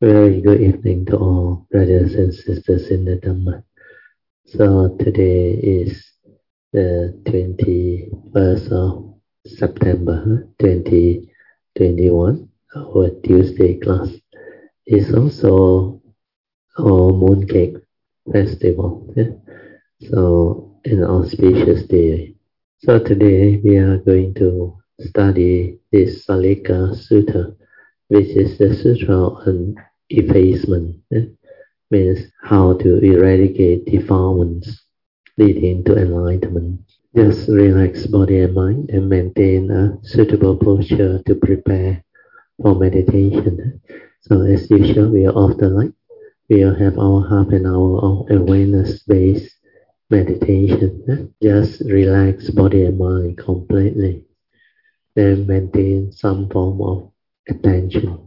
Very good evening to all brothers and sisters in the Dhamma. So today is the 21st of September 2021. Our Tuesday class is also our Mooncake Festival. So an auspicious day. So today we are going to study this Salika Sutta, which is the sutra on effacement, means how to eradicate defilements leading to enlightenment. Just relax body and mind and maintain a suitable posture to prepare for meditation. So as usual, we are off the light. We will have our half an hour of awareness-based meditation. Just relax body and mind completely. Then maintain some form of attention.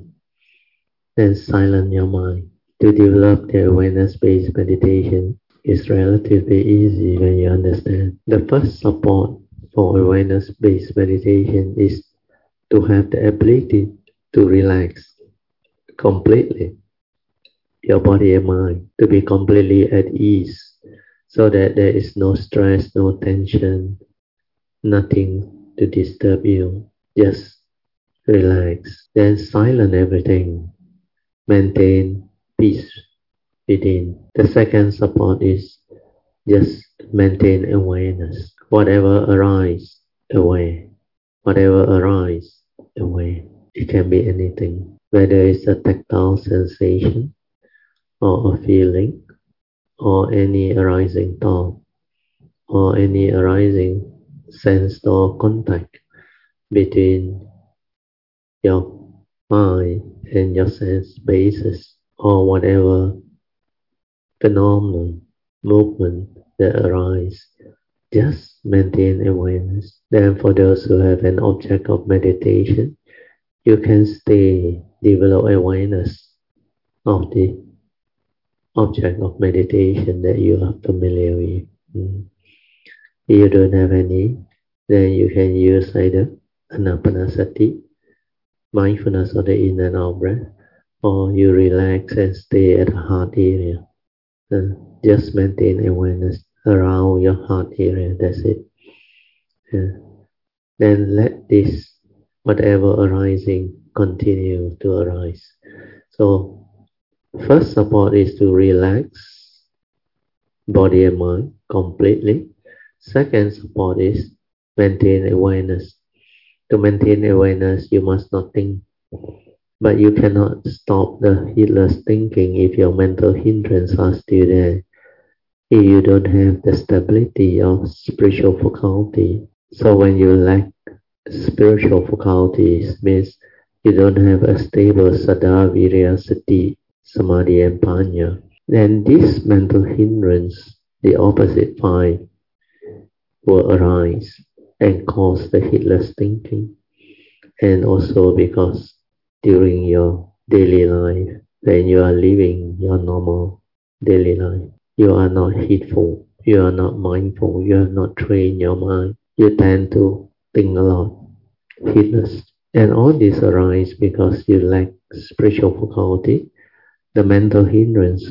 Then silence your mind. To develop the awareness-based meditation is relatively easy when you understand. The first support for awareness-based meditation is to have the ability to relax completely your body and mind, to be completely at ease, so that there is no stress, no tension, nothing to disturb you. Just relax. Then silence everything. Maintain peace within. The second support is just maintain awareness. Whatever arises, aware. Whatever arises, aware. It can be anything, whether it's a tactile sensation or a feeling or any arising thought or any arising sense or contact between your mind and your sense basis, or whatever phenomenon, movement that arise. Just maintain awareness. Then for those who have an object of meditation, you can develop awareness of the object of meditation that you are familiar with. If you don't have any, then you can use either anapanasati, mindfulness of the in and out breath, or you relax and stay at the heart area. Just maintain awareness around your heart area, that's it. Then let this, whatever arising, continue to arise. So, first support is to relax body and mind completely. Second support is maintain awareness. To maintain awareness, you must not think, but you cannot stop the heedless thinking if your mental hindrances are still there. If you don't have the stability of spiritual faculty, so when you lack spiritual faculties, means you don't have a stable saddha, virya, sati, samadhi, and panya, then this mental hindrance, the opposite five, will arise and cause the heedless thinking. And also because during your daily life, when you are living your normal daily life, you are not heedful, you are not mindful, you have not trained your mind, you tend to think a lot, heedless. And all this arises because you lack spiritual faculty. The mental hindrance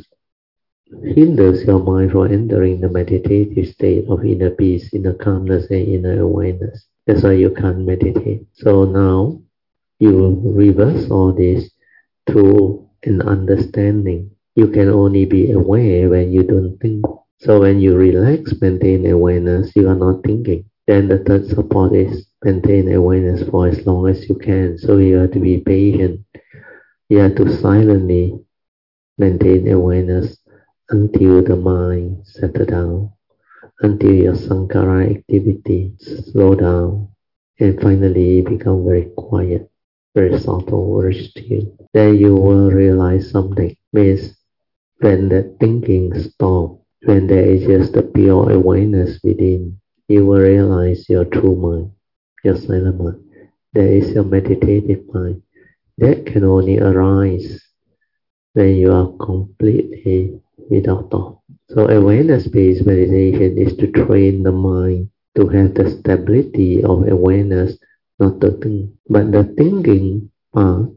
hinders your mind from entering the meditative state of inner peace, inner calmness, and inner awareness. That's why you can't meditate. So now you will reverse all this through an understanding. You can only be aware when you don't think. So when you relax, maintain awareness, you are not thinking. Then the third support is maintain awareness for as long as you can. So you have to be patient. You have to silently maintain awareness until the mind settles down, until your sankhara activity slow down, and finally become very quiet, very subtle, very still. Then you will realize something. Means when the thinking stops, when there is just a pure awareness within, you will realize your true mind, your silent mind. There is your meditative mind. That can only arise when you are completely without thought. So awareness-based meditation is to train the mind to have the stability of awareness, not to think. But the thinking part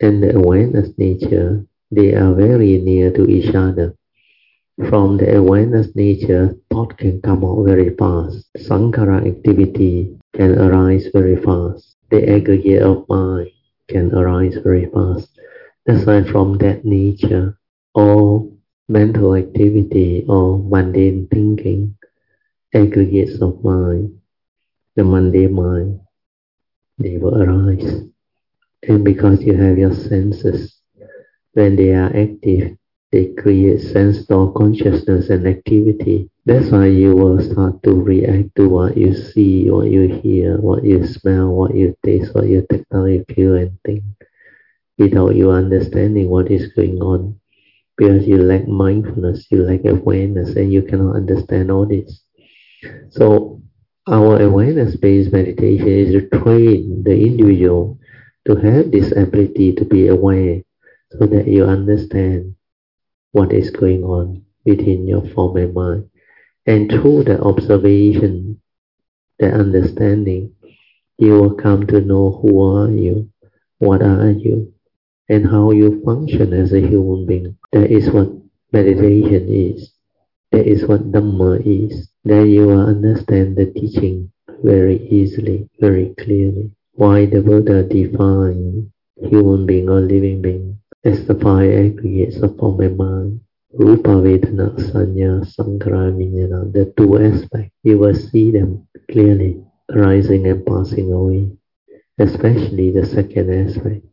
and the awareness nature, they are very near to each other. From the awareness nature, thought can come out very fast. Sankhara activity can arise very fast. The aggregate of mind can arise very fast. That's why from that nature, all mental activity or mundane thinking, aggregates of mind, the mundane mind, they will arise. And because you have your senses, when they are active, they create sense door consciousness and activity. That's why you will start to react to what you see, what you hear, what you smell, what you taste, what you tactile feel and think, without you understanding what is going on. Because you lack mindfulness, you lack awareness, and you cannot understand all this. So our awareness-based meditation is to train the individual to have this ability to be aware, so that you understand what is going on within your form and mind. And through the observation, the understanding, you will come to know who are you, what are you, and how you function as a human being. That is what meditation is. That is what Dhamma is. Then you will understand the teaching very easily, very clearly. Why the Buddha defined human being or living being as the five aggregates of form and mind. Rupa, Vedana, Sanya, Sankhara, Vijnana, the two aspects. You will see them clearly arising and passing away. Especially the second aspect.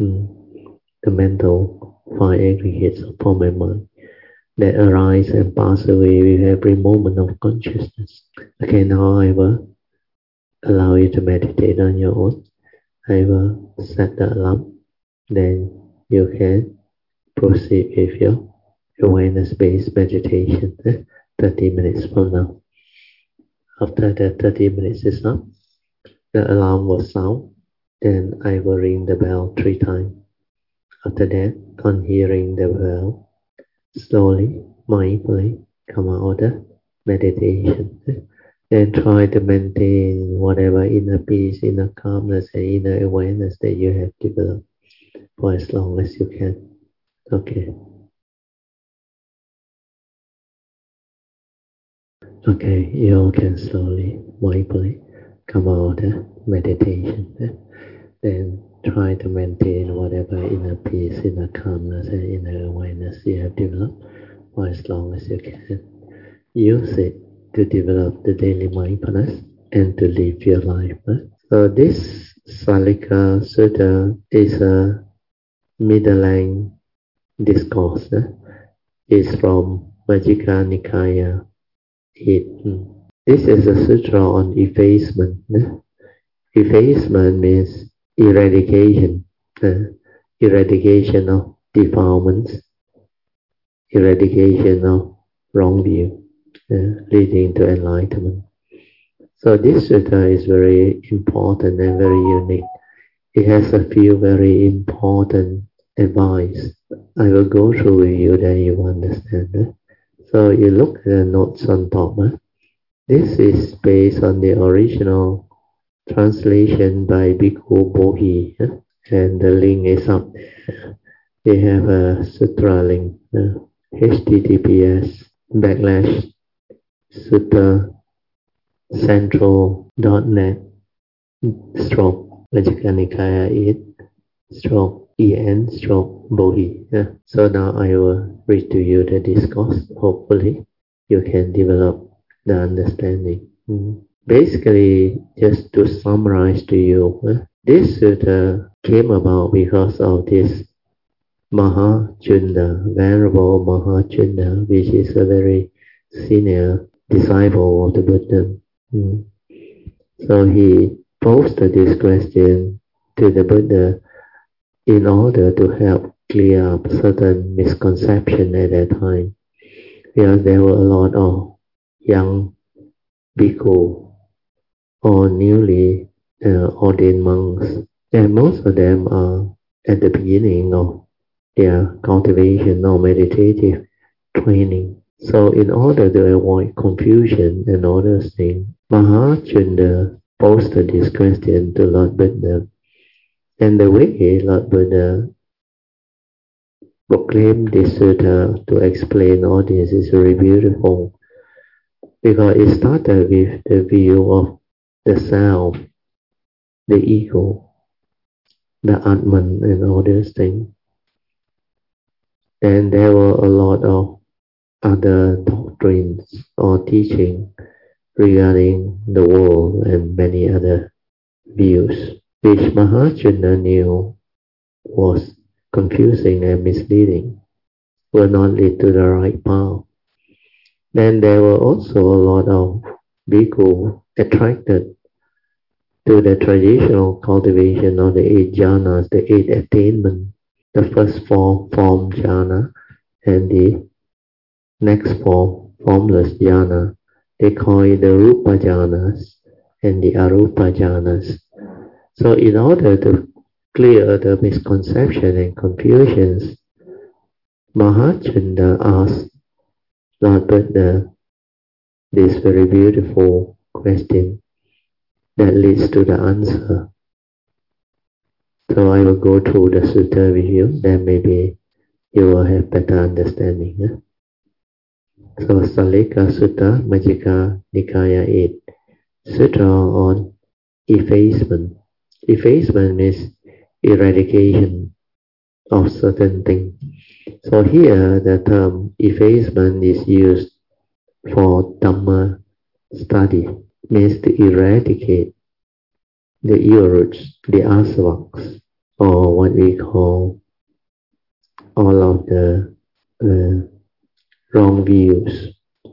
The mental five aggregates of form and mind that arise and pass away with every moment of consciousness. Okay, now I will allow you to meditate on your own. I will set the alarm. Then you can proceed with your awareness-based meditation 30 minutes from now. After the 30 minutes is up, the alarm will sound. Then I will ring the bell 3 times. After that, on hearing the bell, slowly, mindfully come out of the meditation. Then try to maintain whatever inner peace, inner calmness, and inner awareness that you have developed for as long as you can. Okay. Okay, you can slowly, mindfully come out of the meditation. Then try to maintain whatever inner peace, inner calmness, and inner awareness you have developed for as long as you can. Use it to develop the daily mindfulness and to live your life. So this Salika Sutta is a Middle Length discourse. It's from Majjhima Nikaya 8. This is a sutra on effacement. Effacement means eradication, eradication of defilements, eradication of wrong view, leading to enlightenment. So this sutta is very important and very unique. It has a few very important advice. I will go through with you, then you understand. So you look at the notes on top. This is based on the original translation by Bhikkhu Bodhi, and the link is up there. They have a sutra link, https://sutta-central.net/Majjhima Nikaya 8/en/Bodhi. So now I will read to you the discourse. Hopefully you can develop the understanding. Basically, just to summarize to you, this sutta came about because of this Mahachunda, Venerable Mahachunda, which is a very senior disciple of the Buddha. So he posed this question to the Buddha in order to help clear up certain misconceptions at that time, because there were a lot of young bhikkhu or newly ordained monks, and most of them are at the beginning of their cultivation or meditative training. So in order to avoid confusion and all those things, Mahachunda posed this question to Lord Buddha. And the way Lord Buddha proclaim this sutta to explain all this is very beautiful, because it started with the view of the self, the ego, the Atman and all these things. Then there were a lot of other doctrines or teaching regarding the world and many other views, which Mahachunda knew was confusing and misleading, will not lead to the right path. Then there were also a lot of bhikkhu attracted to the traditional cultivation of the 8 jhanas, the 8 attainments, the first 4 form jhana and the next 4 formless jhana. They call it the rupa jhanas and the arupa jhanas. So in order to clear the misconception and confusions, Mahachunda asked Lord Buddha this very beautiful question that leads to the answer. So I will go through the sutta with you, then maybe you will have better understanding. So Salika Sutta, Majjhika Nikaya 8, Sutra on effacement. Effacement means eradication of certain things. So here the term effacement is used for Dhamma study, means to eradicate the urges, the asavas, or what we call all of the wrong views.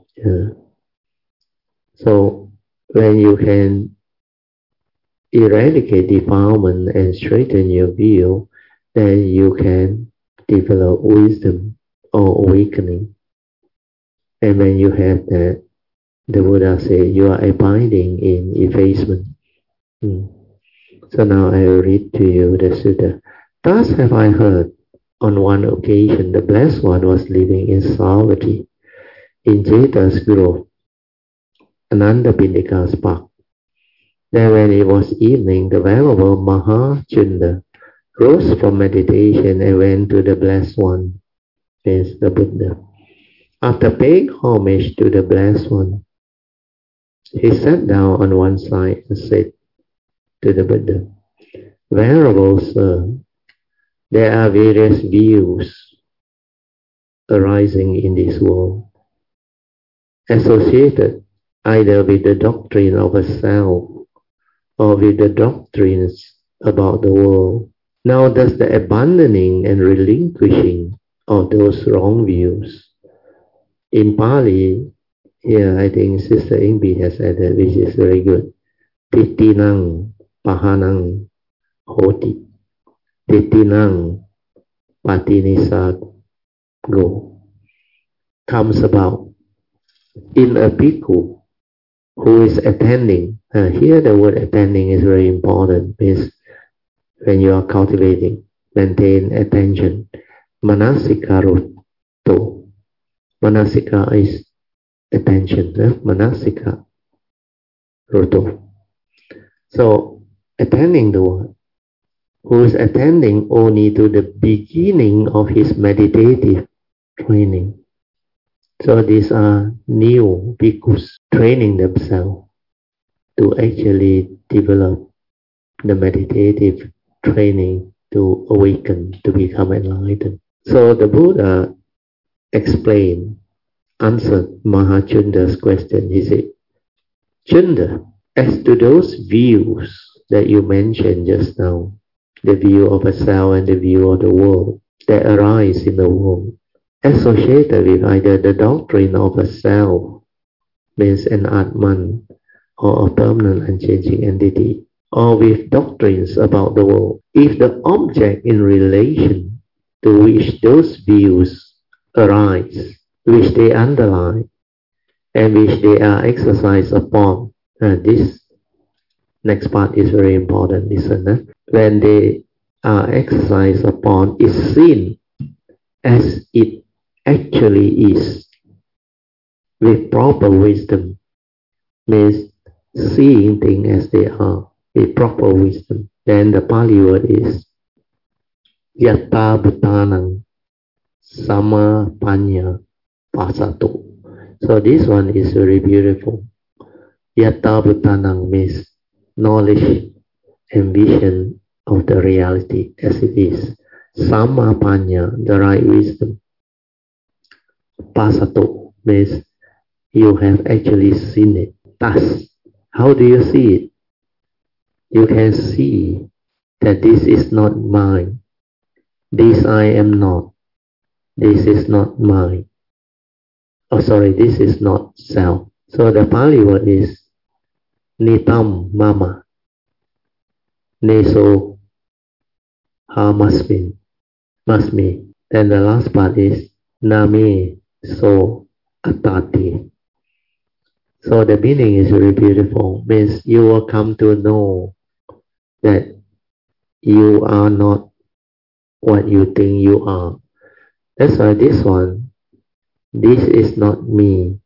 So when you can eradicate defilement and straighten your view, then you can develop wisdom or awakening. And when you have that, the Buddha said, you are abiding in effacement. So now I will read to you the sutta. Thus have I heard, on one occasion the Blessed One was living in Savatthi, in Jeta's grove, Anandapindika's park. Then when it was evening, the Venerable Mahachunda rose from meditation and went to the Blessed One, means the Buddha. After paying homage to the Blessed One, he sat down on one side and said to the Buddha, Venerable Sir, there are various views arising in this world, associated either with the doctrine of a self or with the doctrines about the world. Now does the abandoning and relinquishing of those wrong views, in Pali, here I think Sister Ingbi has added, which is very good, Tittinang Pahanang Hoti, Tittinang Patinisago, comes about in a bhikkhu who is attending. Here the word attending is very important, means when you are cultivating, maintain attention. Manasika ruto. Manasika is attention. Manasika ruto. So attending the word, who is attending only to the beginning of his meditative training. So these are new bhikkhus training themselves to actually develop the meditative training to awaken, to become enlightened. So the Buddha answered Mahachunda's question. He said, Chunda, as to those views that you mentioned just now, the view of a self and the view of the world that arise in the world, associated with either the doctrine of a self, means an Atman, or a permanent unchanging entity, or with doctrines about the world. If the object in relation to which those views arise, which they underlie, and which they are exercised upon, this next part is very important, listen. When they are exercised upon, is seen as it actually is, with proper wisdom, means seeing things as they are, with proper wisdom. Then the Pali word is Yatta Bhutanang, Samapanya Pasatu. So this one is very beautiful. Yatta Bhutanang means knowledge and vision of the reality as it is. Samapanya, the right wisdom. Pasatu means you have actually seen it. Thus, how do you see it? You can see that this is not mine. This I am not. This is not mine. This is not self. So the Pali word is Nitam Mama. Neso Ha must be. Then the last part is Name So Atati. So the meaning is very beautiful. Means you will come to know that you are not what you think you are. That's why this one, this is not me,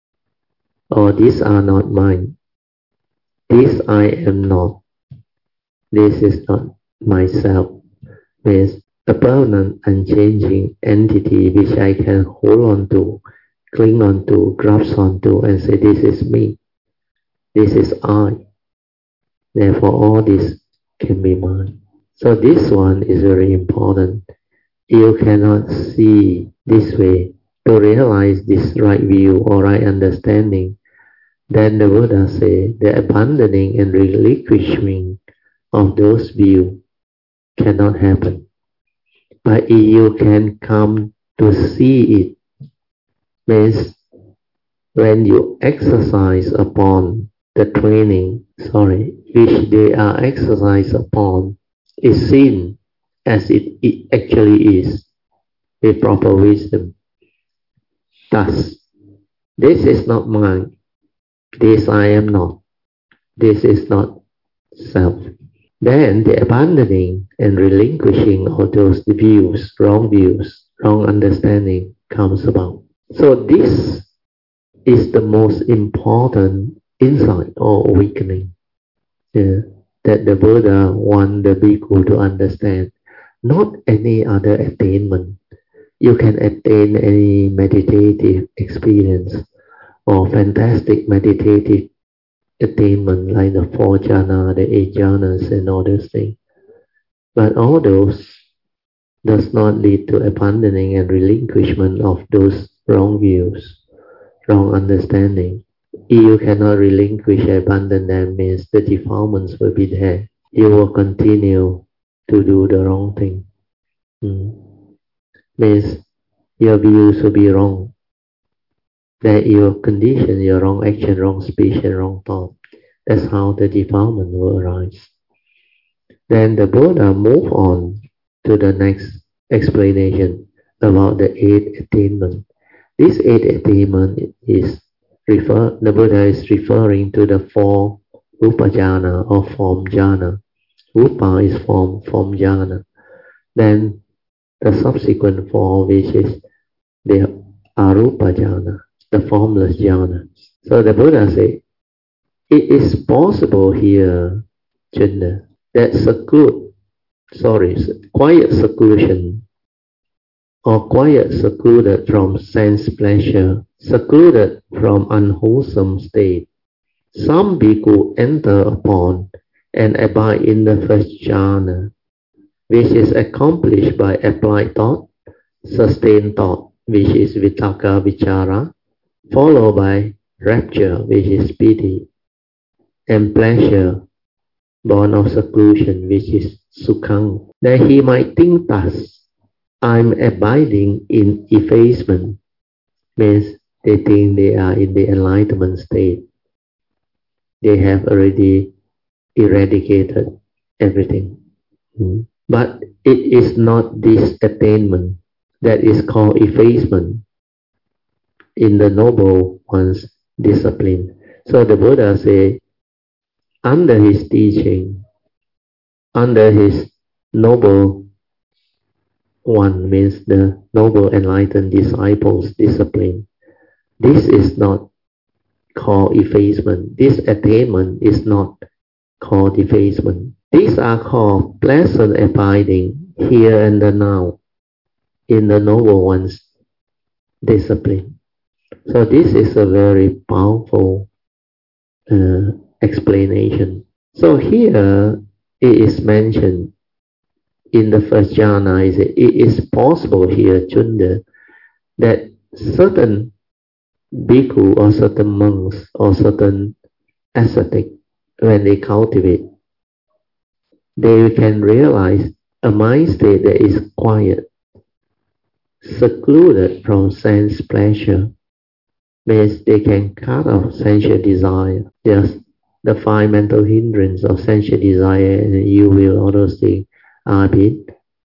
or these are not mine. This I am not. This is not myself. Means a permanent, unchanging entity which I can hold on to, cling on to, grasp on to, and say, this is me. This is I. Therefore, all this can be mine. So this one is very important. You cannot see this way. To realize this right view or right understanding, then the Buddha say the abandoning and relinquishing of those views cannot happen. But if you can come to see it, means when you exercise upon the training, which they are exercised upon, is seen as it actually is, with proper wisdom. Thus, this is not mine, this I am not, this is not self. Then the abandoning and relinquishing of those views, wrong understanding comes about. So this is the most important insight or awakening that the Buddha wants the bhikkhu to understand. Not any other attainment. You can attain any meditative experience or fantastic meditative attainment like the 4 jhana, the 8 jhanas and all those things. But all those does not lead to abandoning and relinquishment of those wrong views, wrong understanding. If you cannot relinquish, abandon them, means the defilements will be there. You will continue to do the wrong thing. Means your views will be wrong. That your condition, your wrong action, wrong speech, and wrong thought. That's how the defilement will arise. Then the Buddha move on to the next explanation about the 8 attainment. This 8 attainment is the Buddha is referring to the 4 Rupa jhana or form jhana. Rupa is form jhana. Then the subsequent 4, which is the Arupa jhana, the formless jhana. So the Buddha said, it is possible here, Chunda, that quiet seclusion or quiet secluded from sense pleasure, secluded from unwholesome state. Some bhikkhu enter upon and abide in the first jhana, which is accomplished by applied thought, sustained thought, which is vitakka vichara, followed by rapture, which is piti, and pleasure, born of seclusion, which is sukhang. That he might think thus, I'm abiding in effacement, means they think they are in the enlightenment state. They have already eradicated everything. But it is not this attainment that is called effacement in the noble one's discipline. So the Buddha says, under his teaching, under his noble one, means the noble enlightened disciples' discipline, this is not called effacement. This attainment is not called effacement. These are called pleasant abiding here and the now. in the Noble One's discipline. So this is a very powerful explanation. So here it is mentioned in the first jhana, it is possible here, Chunda, that certain bhikkhu or certain monks or certain ascetic, when they cultivate, they can realize a mind state that is quiet, secluded from sense pleasure, means they can cut off sensual desire. Just the five mental hindrances of sensual desire and ill will, all those things are being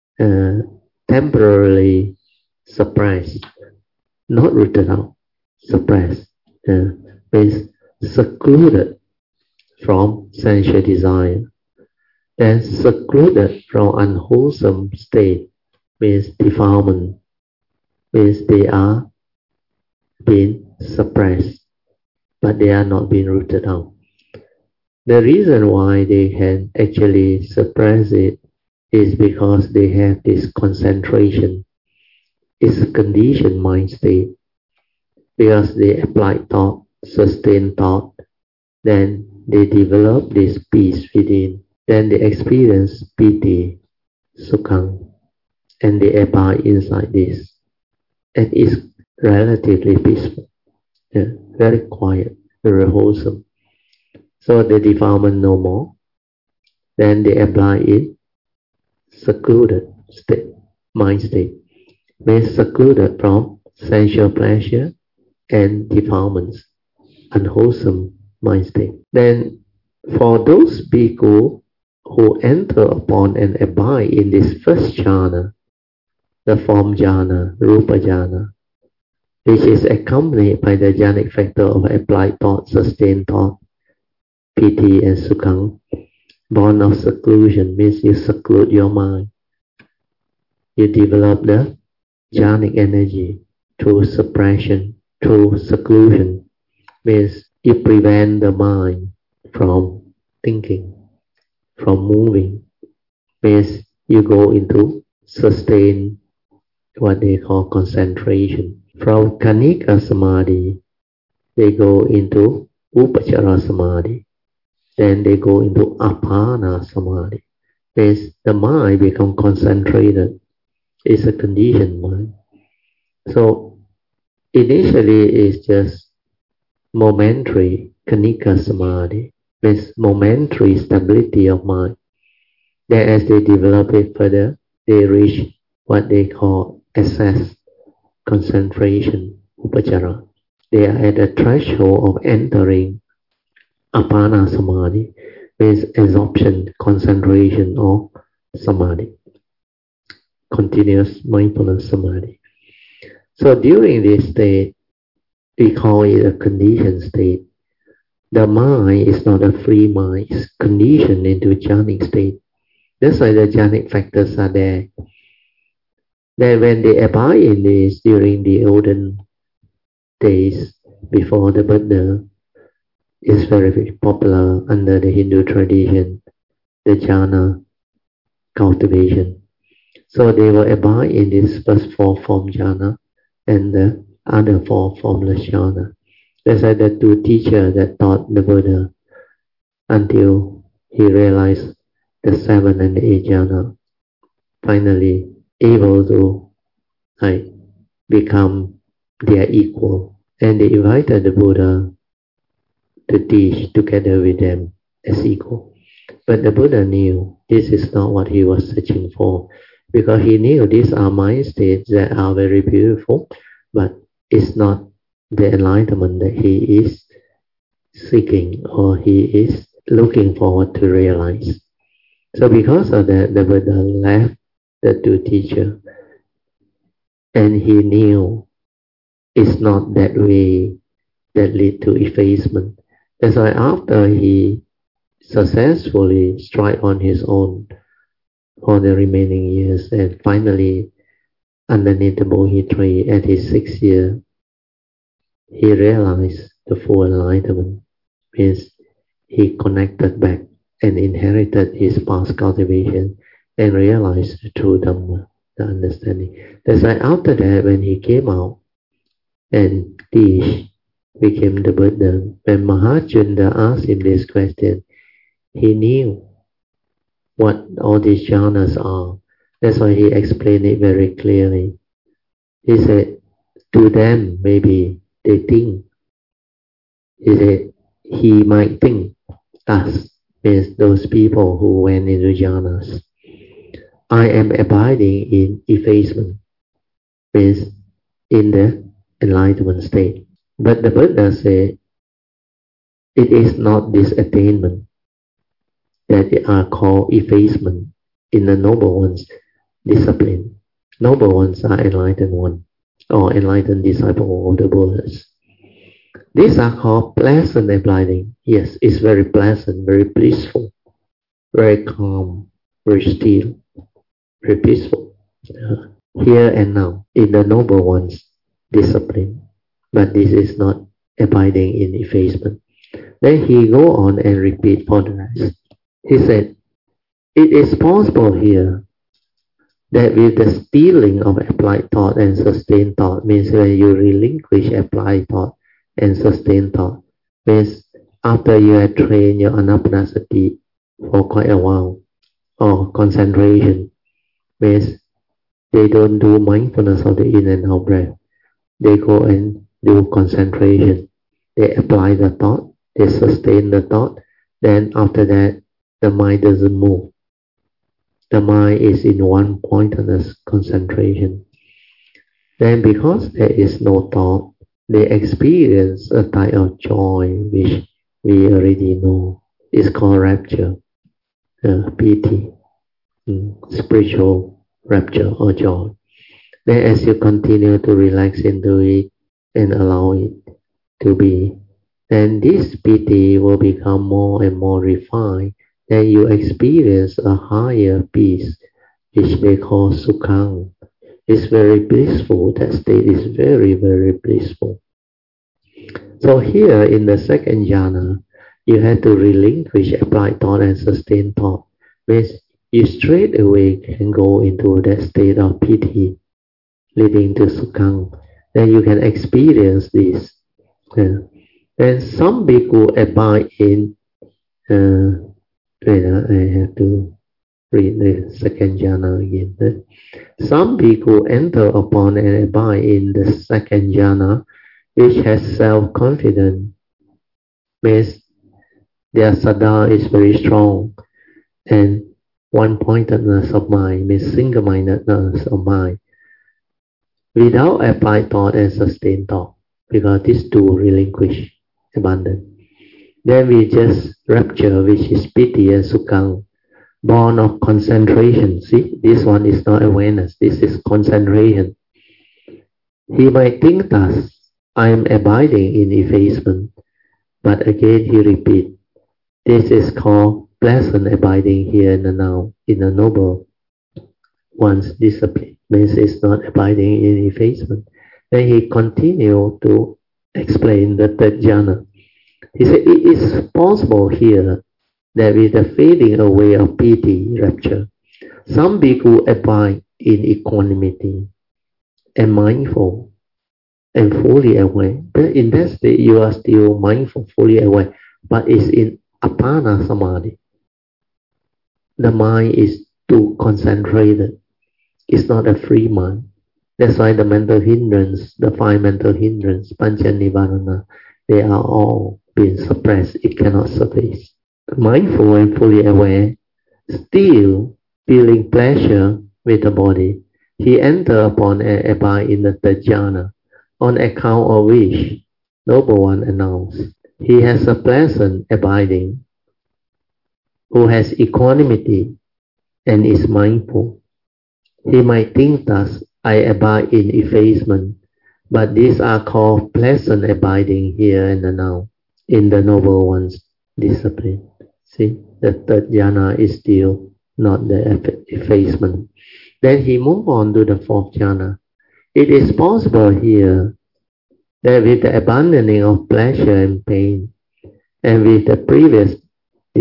temporarily suppressed, not rooted out, suppressed, means secluded from sensual desire. Then secluded from unwholesome state means defilement, means they are being suppressed, but they are not being rooted out. The reason why they can actually suppress it is because they have this concentration. It's a conditioned mind state. Because they apply thought, sustain thought, then they develop this peace within. Then they experience piti, sukhang, and they abide inside this. And it's relatively peaceful, very quiet, very wholesome. So the defilement no more. Then they abide in secluded state, mind state, means secluded from sensual pleasure and defilements, unwholesome mind state. Then for those bhikkhu who enter upon and abide in this first jhana, the form jhana, rupa jhana, which is accompanied by the jhanic factor of applied thought, sustained thought, piti and sukhang, born of seclusion, means you seclude your mind. You develop the jhanic energy through suppression, through seclusion, means you prevent the mind from thinking, from moving, means you go into sustained, what they call concentration. From Kanika Samadhi, they go into Upachara Samadhi. Then they go into Apana Samadhi. Means the mind becomes concentrated. It's a conditioned mind. So initially it's just momentary Kanika Samadhi, means momentary stability of mind. Then as they develop it further, they reach what they call access, concentration, upachara. They are at the threshold of entering Apana Samadhi, means absorption, concentration, or Samadhi, continuous mindfulness Samadhi. So during this state, we call it a conditioned state. The mind is not a free mind, it's conditioned into jhanic state. That's why the jhanic factors are there. Then when they abide in this during the olden days before the Buddha, is very popular under the Hindu tradition, the jhana cultivation. So they will abide in this first four form jhana and the other four formless jhana. That's why the two teachers that taught the Buddha until he realized the 7 and the 8 jhana, finally able to become their equal. And they invited the Buddha to teach together with them as equal. But the Buddha knew this is not what he was searching for, because he knew these are mind states that are very beautiful, but it's not the enlightenment that he is seeking or he is looking forward to realize. So because of that, the Buddha left the two teachers, and he knew it's not that way that lead to effacement. That's why after he successfully strived on his own for the remaining years, and finally underneath the Bodhi tree at his 6th year, he realized the full enlightenment. Means he connected back and inherited his past cultivation and realized the true Dhamma, the understanding. That's why after that, when he came out and became the Buddha, when Mahajanda asked him this question, he knew what all these jhanas are. That's why he explained it very clearly. He said, to them, maybe they think. He said, he might think us, means those people who went into jhanas. I am abiding in effacement, means in the enlightenment state. But the Buddha said, it is not this attainment that they are called effacement in the noble ones discipline. Noble ones are enlightened one or enlightened disciple of the Buddhas. These are called pleasant abiding. Yes, it's very pleasant, very blissful, very calm, very still, very peaceful. Here and now, in the noble ones discipline. But this is not abiding in effacement. Then he go on and repeat for the rest. He said, it is possible here that with the stealing of applied thought and sustained thought, means when you relinquish applied thought and sustained thought, means after you have trained your anapanasati for quite a while, or concentration, means they don't do mindfulness of the in and out breath. They go and do concentration. They apply the thought, they sustain the thought, then after that, the mind doesn't move. The mind is in one pointedness concentration. Then because there is no thought, they experience a type of joy which we already know. It's called rapture, piti, spiritual rapture or joy. Then as you continue to relax into it and allow it to be, then this piti will become more and more refined. Then you experience a higher peace, which we call sukhang. It's very blissful. That state is very, very blissful. So here in the second jhana, you have to relinquish applied thought and sustained thought. Means you straight away can go into that state of piti, leading to sukhang. Then you can experience this. And some bhikkhu abide in I have to read the second jhana again. Some bhikkhu enter upon and abide in the second jhana, which has self-confidence, means their saddha is very strong, and one-pointedness of mind, means single-mindedness of mind, without applied thought and sustained thought, because these two relinquish, abandon. Then we just rapture, which is piti and sukhang, born of concentration. See, this one is not awareness, this is concentration. He might think thus, I am abiding in effacement, but again he repeats, this is called pleasant abiding here in the now, in the noble one's discipline, means it's not abiding in effacement. Then he continued to explain the third jhana. He said, it is possible here that with the fading away of piti, rapture, some bhikkhu abide in equanimity and mindful and fully aware. But in that state, you are still mindful, fully aware, but it's in apana samadhi. The mind is too concentrated. It's not a free mind. That's why the mental hindrance, the five mental hindrance, pancha nivarana, they are all being suppressed. It cannot surface. Mindful and fully aware, still feeling pleasure with the body, he enter upon and abide in the third jhana, on account of which noble one announced, he has a pleasant abiding, who has equanimity and is mindful. He might think thus, I abide in effacement, but these are called pleasant abiding here and now, in the noble one's discipline. See, the third jhana is still not the effacement. Then he moved on to the fourth jhana. It is possible here that with the abandoning of pleasure and pain, and with the previous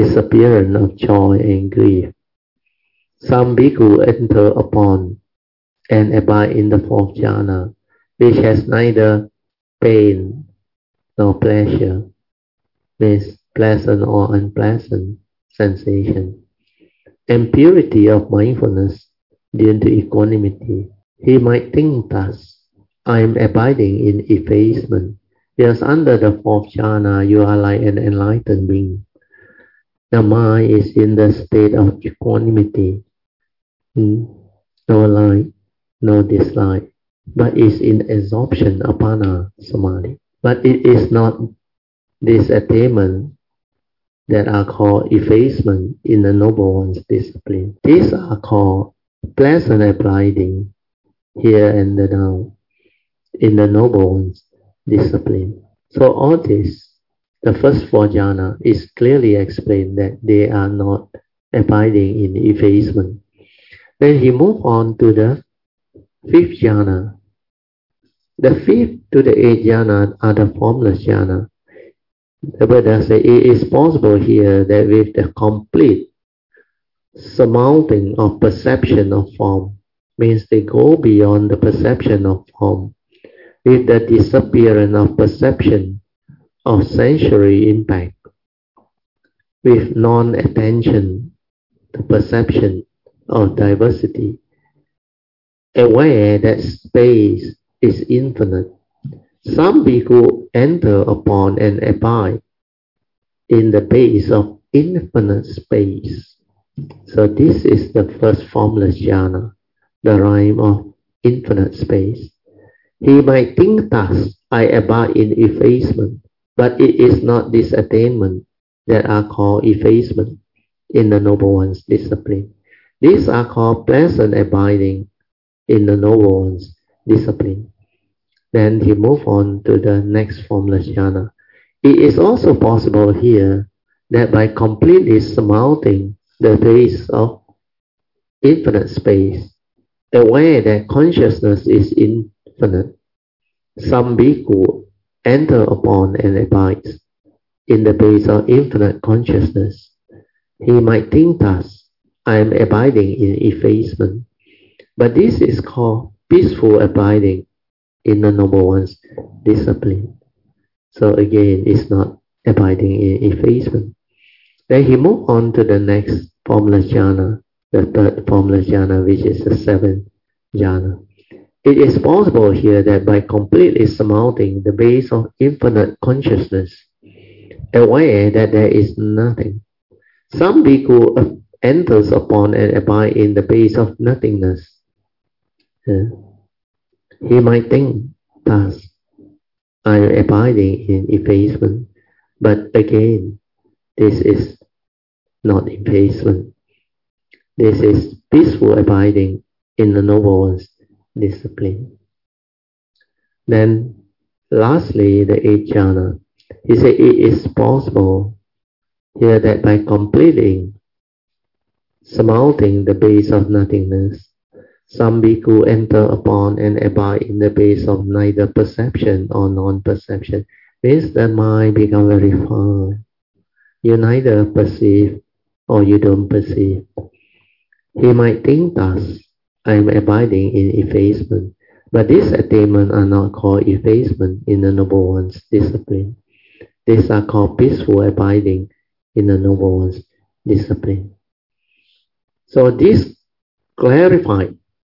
disappearance of joy and grief, some bhikkhu enter upon and abide in the fourth jhana, which has neither pain nor pleasure, means pleasant or unpleasant sensation, and purity of mindfulness due to equanimity. He might think thus, I am abiding in effacement, because under the fourth jhana you are like an enlightened being. The mind is in the state of equanimity, no like, no dislike, but is in absorption apana samadhi. But it is not this attainment that are called effacement in the noble one's discipline. These are called pleasant abiding here and now in the noble one's discipline. So all this, the first four jhana, is clearly explained that they are not abiding in effacement. Then he moved on to the fifth jhana. The fifth to the eighth jhana are the formless jhana. The Buddha said it is possible here that with the complete surmounting of perception of form, means they go beyond the perception of form, with the disappearance of perception of sensory impact, with non-attention to perception of diversity, aware that space is infinite. Some bhikkhu enter upon and abide in the base of infinite space. So this is the first formless jhana, the realm of infinite space. He might think thus, I abide in effacement, but it is not this attainment that are called effacement in the noble one's discipline. These are called pleasant abiding in the noble one's discipline. Then he moved on to the next formless jhana. It is also possible here that by completely surmounting the base of infinite space, aware that consciousness is infinite, some bhikkhu enter upon and abides in the base of infinite consciousness. He might think thus, I am abiding in effacement, but this is called peaceful abiding in the noble one's discipline. So again, it's not abiding in effacement. Then he moved on to the next formless jhana, the third formless jhana, which is the seventh jhana. It is possible here that by completely surmounting the base of infinite consciousness, aware that there is nothing, some bhikkhu enters upon and abide in the base of nothingness. He might think thus, I am abiding in effacement, but again, this is not effacement. This is peaceful abiding in the noble one's discipline. Then, lastly, the eighth jhana. He said it is possible here that by completing surmounting the base of nothingness, some bhikkhu enter upon and abide in the base of neither perception or non-perception. Means the mind becomes very fine. You neither perceive or you don't perceive. He might think thus, I am abiding in effacement, but these attainments are not called effacement in the noble one's discipline. These are called peaceful abiding in the noble one's discipline. So this clarified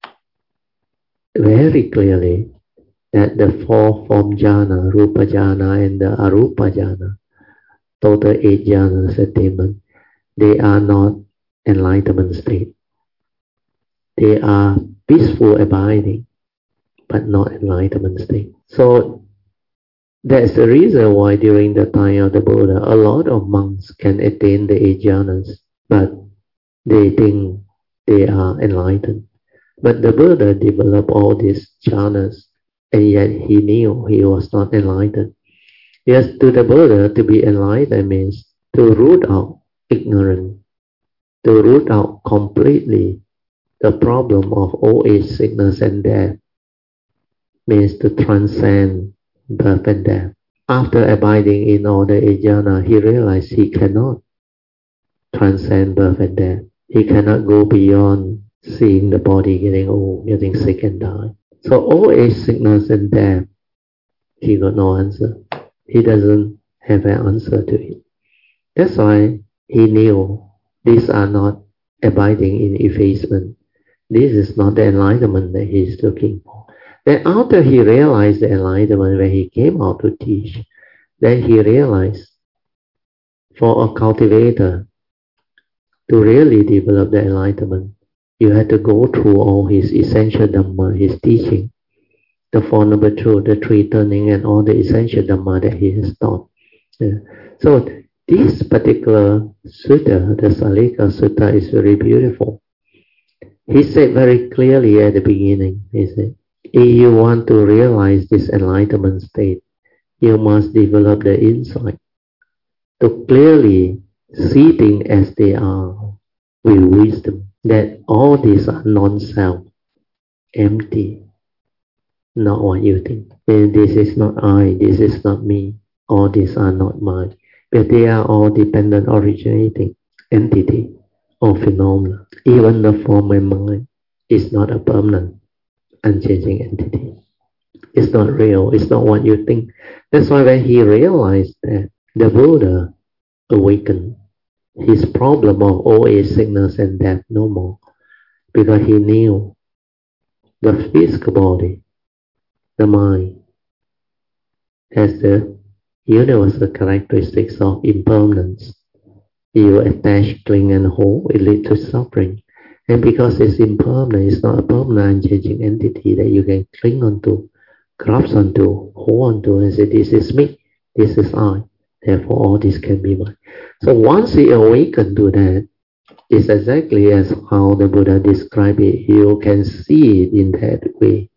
very clearly that the four form jhana, rupa jhana and the arupa jhana, total 8 jhanas attainment, they are not enlightenment state. They are peaceful abiding, but not enlightenment state. So that's the reason why during the time of the Buddha, a lot of monks can attain the 8 jhanas, but they think they are enlightened. But the Buddha developed all these jhanas, and yet he knew he was not enlightened. Yes, to the Buddha, to be enlightened means to root out ignorance, to root out completely the problem of old age, sickness, and death, means to transcend birth and death. After abiding in all the 8 jhanas, he realized he cannot transcend birth and death. He cannot go beyond seeing the body getting old, getting sick and die. So old age, sickness and death, he got no answer. He doesn't have an answer to it. That's why he knew these are not abiding in effacement. This is not the enlightenment that he is looking for. Then after he realized the enlightenment, when he came out to teach, then he realized for a cultivator to really develop the enlightenment, you had to go through all his essential Dhamma, his teaching, the Four Noble Truths, the Three Turning, and all the essential Dhamma that he has taught. Yeah. So this particular sutta, the Salika Sutta, is very beautiful. He said very clearly at the beginning, he said, if you want to realize this enlightenment state, you must develop the insight to clearly see things as they are with wisdom, that all these are non-self, empty, not what you think. And this is not I, this is not me, all these are not mine, but they are all dependent originating entity or phenomena. Even the form and mind is not a permanent, unchanging entity. It's not real, it's not what you think. That's why when he realized that, the Buddha awakened his problem of old age, sickness and death no more, because he knew the physical body, the mind, has the universal characteristics of impermanence. You attach, cling and hold, it leads to suffering. And because it's impermanent, it's not a permanent unchanging entity that you can cling onto, grasp onto, hold onto and say, this is me, this is I, therefore all this can be mine. So once he awakened to that, it's exactly as how the Buddha described it. You can see it in that way.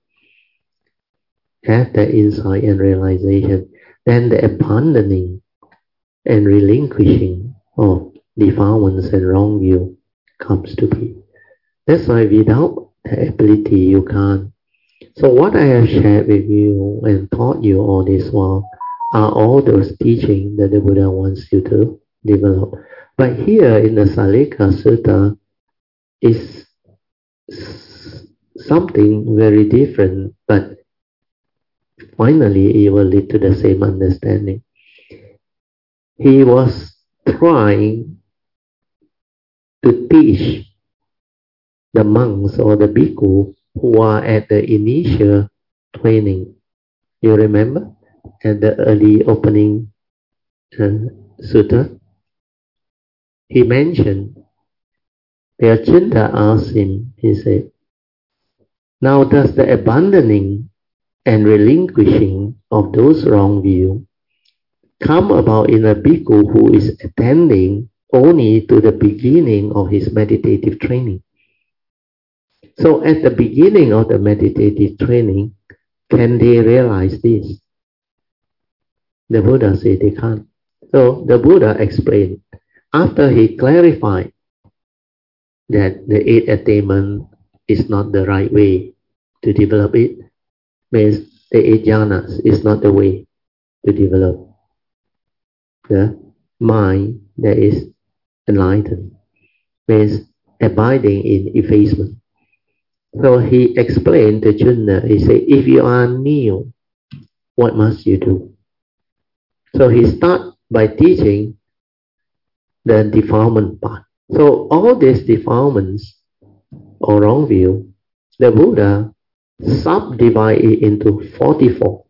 Have that insight and realization, then the abandoning and relinquishing of defilements and wrong view comes to be. That's why without the ability you can't. So what I have shared with you and taught you all this while are all those teachings that the Buddha wants you to develop. But here in the Salika Sutta is something very different, but finally it will lead to the same understanding. He was trying to teach the monks or the bhikkhu who are at the initial training. You remember at the early opening sutta? He mentioned, the Achinta asked him, he said, now does the abandoning and relinquishing of those wrong views come about in a bhikkhu who is attending only to the beginning of his meditative training? So at the beginning of the meditative training, can they realize this? The Buddha said they can't. So the Buddha explained, after he clarified that the eight attainment is not the right way to develop it, means the eight jhanas is not the way to develop the mind that is enlightened, means abiding in effacement. So he explained to Chunna, he said, if you are new, what must you do? So he started by teaching the defilement part. So all these defilements or wrong view, the Buddha subdivided it into 44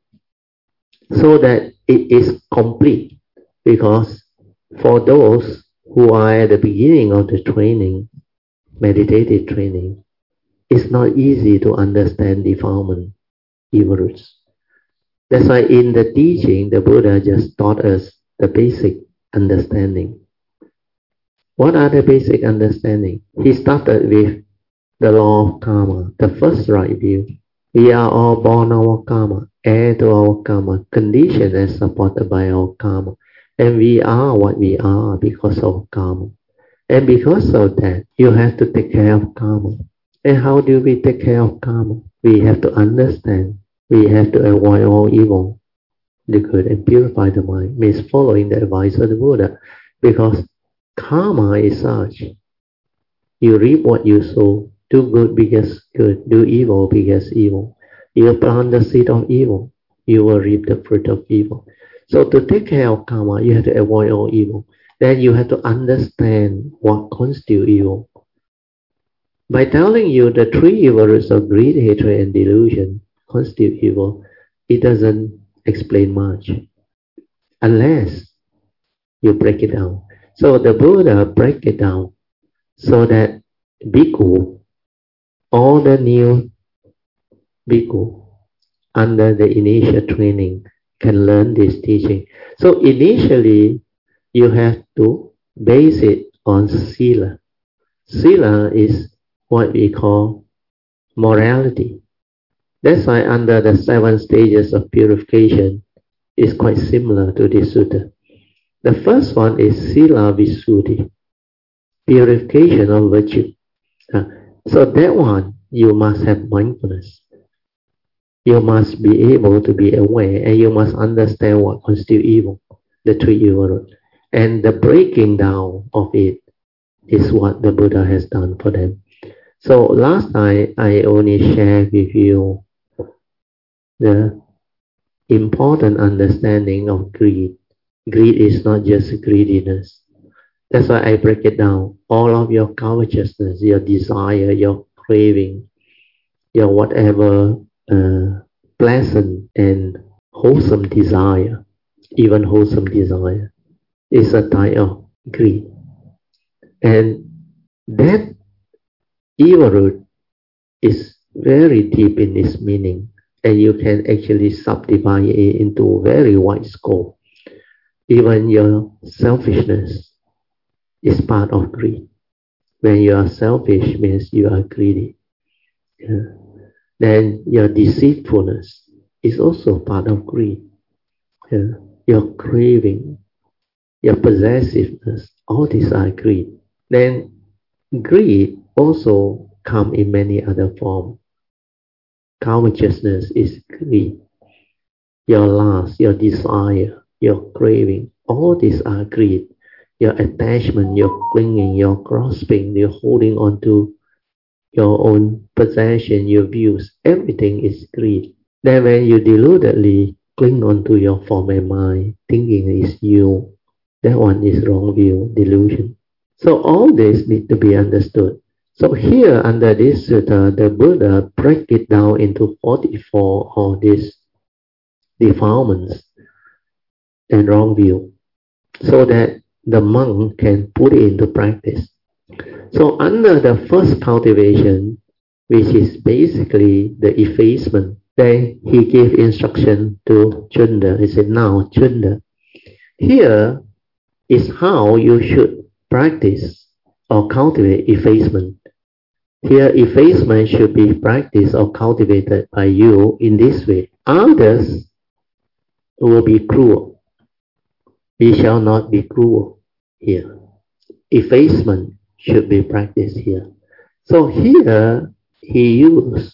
so that it is complete. Because for those who are at the beginning of the training, meditative training, it's not easy to understand defilement, evil roots. That's why in the teaching, the Buddha just taught us the basic understanding. What are the basic understanding? He started with the law of karma, the first right view. We are all born our karma, heir to our karma, conditioned and supported by our karma. And we are what we are because of karma. And because of that, you have to take care of karma. And how do we take care of karma? We have to understand. We have to avoid all evil, the good, and purify the mind. Means following the advice of the Buddha. Because karma is such. You reap what you sow. Do good because good. Do evil because evil. You plant the seed of evil, you will reap the fruit of evil. So to take care of karma, you have to avoid all evil. Then you have to understand what constitutes evil. By telling you the three evil roots of greed, hatred, and delusion constitute evil, it doesn't explain much unless you break it down. So the Buddha break it down so that bhikkhu, all the new bhikkhu under the initial training can learn this teaching. So initially you have to base it on sila. Sila is what we call morality. That's why under the 7 stages of purification is quite similar to this sutta. The first one is sila visuddhi, purification of virtue. So that one you must have mindfulness. You must be able to be aware, and you must understand what constitutes evil, the 3 evil roots. And the breaking down of it is what the Buddha has done for them. So last time I only shared with you the important understanding of greed. Greed is not just greediness. That's why I break it down. All of your covetousness, your desire, your craving, your whatever pleasant and wholesome desire, even wholesome desire, is a type of greed. And that evil root is very deep in its meaning, and you can actually subdivide it into a very wide scope. Even your selfishness is part of greed. When you are selfish, means you are greedy. Yeah. Then your deceitfulness is also part of greed. Yeah. Your craving, your possessiveness, all these are greed. Then greed also comes in many other forms. Covetousness is greed. Your lust, your desire, your craving, all these are greed. Your attachment, your clinging, your grasping, your holding on to your own possession, your views, everything is greed. Then when you deludedly cling on to your form and mind, thinking is you, that one is wrong view, delusion. So all this need to be understood. So here under this sutta, the Buddha break it down into 44 of these defilements and wrong view, so that the monk can put it into practice. So under the first cultivation, which is basically the effacement, then he gave instruction to Chunda. He said, now Chunda, here is how you should practice or cultivate effacement. Here effacement should be practiced or cultivated by you in this way. Others will be cruel. We shall not be cruel here. Effacement should be practiced here. So here he used,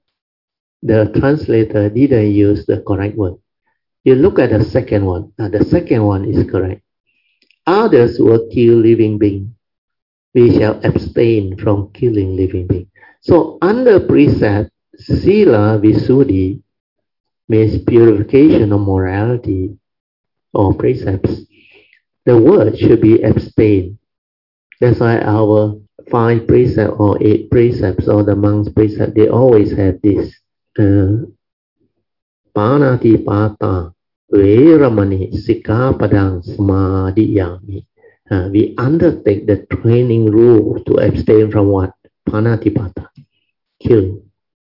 the translator didn't use the correct word. You look at the second one. The second one is correct. Others will kill living beings. We shall abstain from killing living beings. So under precept, sila visuddhi means purification of morality or precepts. The word should be abstain. That's why our 5 precepts or 8 precepts or the monks' precepts, they always have this panatipata veramani sikkhapadang samadhiyami. We undertake the training rule to abstain from what? Panatipata, killing.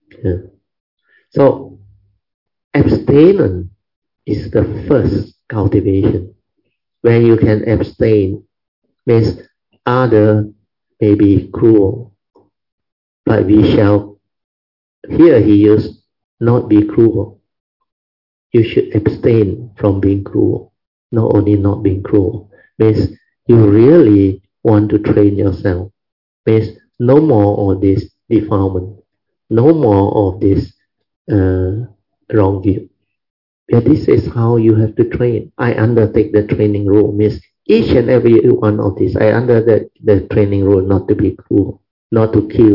So abstinence is the first cultivation. When you can abstain, means other may be cruel, but we shall, here he used not be cruel. You should abstain from being cruel. Not only not being cruel, means you really want to train yourself. Means no more of this defilement, no more of this wrong view. But this is how you have to train. I undertake the training rule, means each and every one of these, I undertake the training rule not to be cruel, not to kill,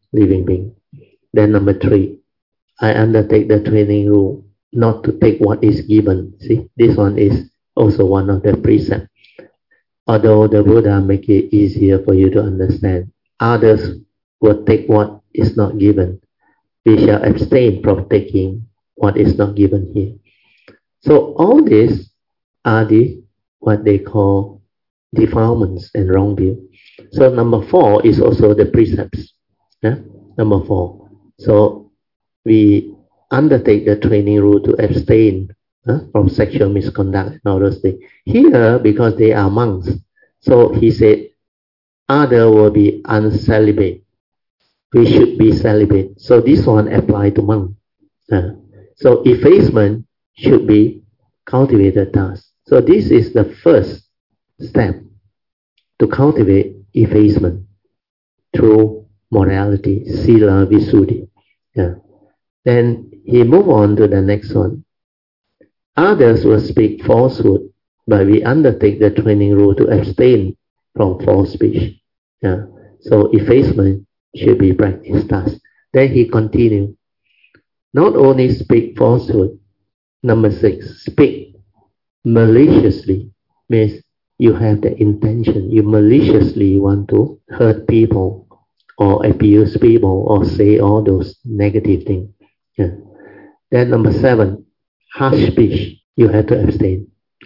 living being. Then number 3, I undertake the training rule not to take what is given. See, this one is also one of the precepts. Although the Buddha make it easier for you to understand, others will take what is not given. We shall abstain from taking what is not given here. So all these are what they call defilements and wrong view. So number 4 is also the precepts. Number 4. So we undertake the training rule to abstain from sexual misconduct and all those things. Here, because they are monks, so he said, other will be uncelibate. We should be celibate. So this one applies to monks. So effacement should be cultivated task. So this is the first step to cultivate effacement through morality, sila visuddhi. Then he moved on to the next one. Others will speak falsehood, but we undertake the training rule to abstain from false speech. So effacement should be practiced thus. Then he continued. Not only speak falsehood. Number 6, speak maliciously. Means you have the intention. You maliciously want to hurt people or abuse people or say all those negative things. Then number 7, harsh speech. You have to abstain.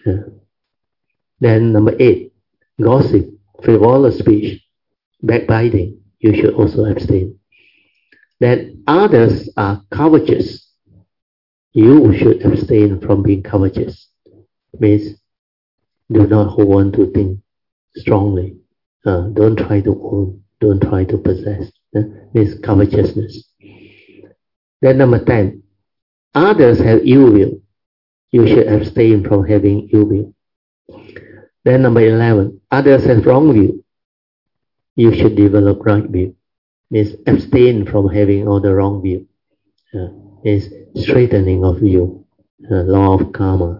Then number 8, gossip, frivolous speech, backbiting. You should also abstain. Then others are covetous. You should abstain from being covetous. Means do not hold on to things strongly. Don't try to own. Don't try to possess. Means covetousness. Then number 10, others have ill will. You should abstain from having ill will. Then number 11, others have wrong view. You should develop right view. Means abstain from having all the wrong view. Means straightening of view. Law of karma.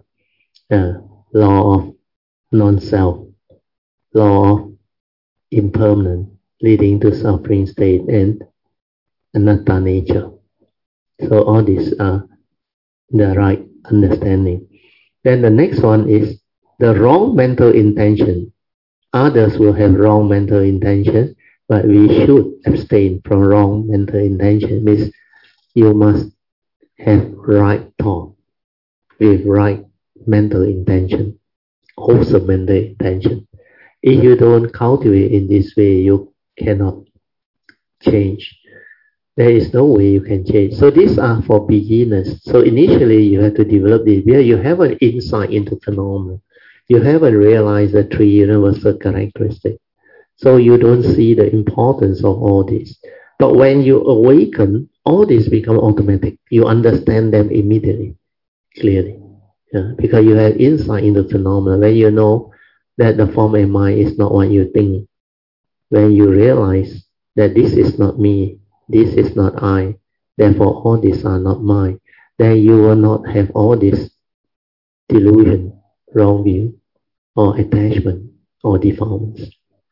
Law of non-self. Law of impermanence leading to suffering state and anatta nature. So all these are the right understanding. Then the next one is the wrong mental intention. Others will have wrong mental intention, but we should abstain from wrong mental intention. Means you must have right thought with right mental intention, wholesome mental intention. If you don't cultivate in this way, you cannot change. There is no way you can change. So these are for beginners. So initially you have to develop this. Where you have an insight into phenomena. You haven't realized the 3 universal characteristics. So you don't see the importance of all this. But when you awaken, all this become automatic. You understand them immediately, clearly. Because you have insight into phenomena. When you know that the form and mind is not what you think. When you realize that this is not me, this is not I, therefore all these are not mine, then you will not have all this delusion, wrong view, or attachment, or defilements.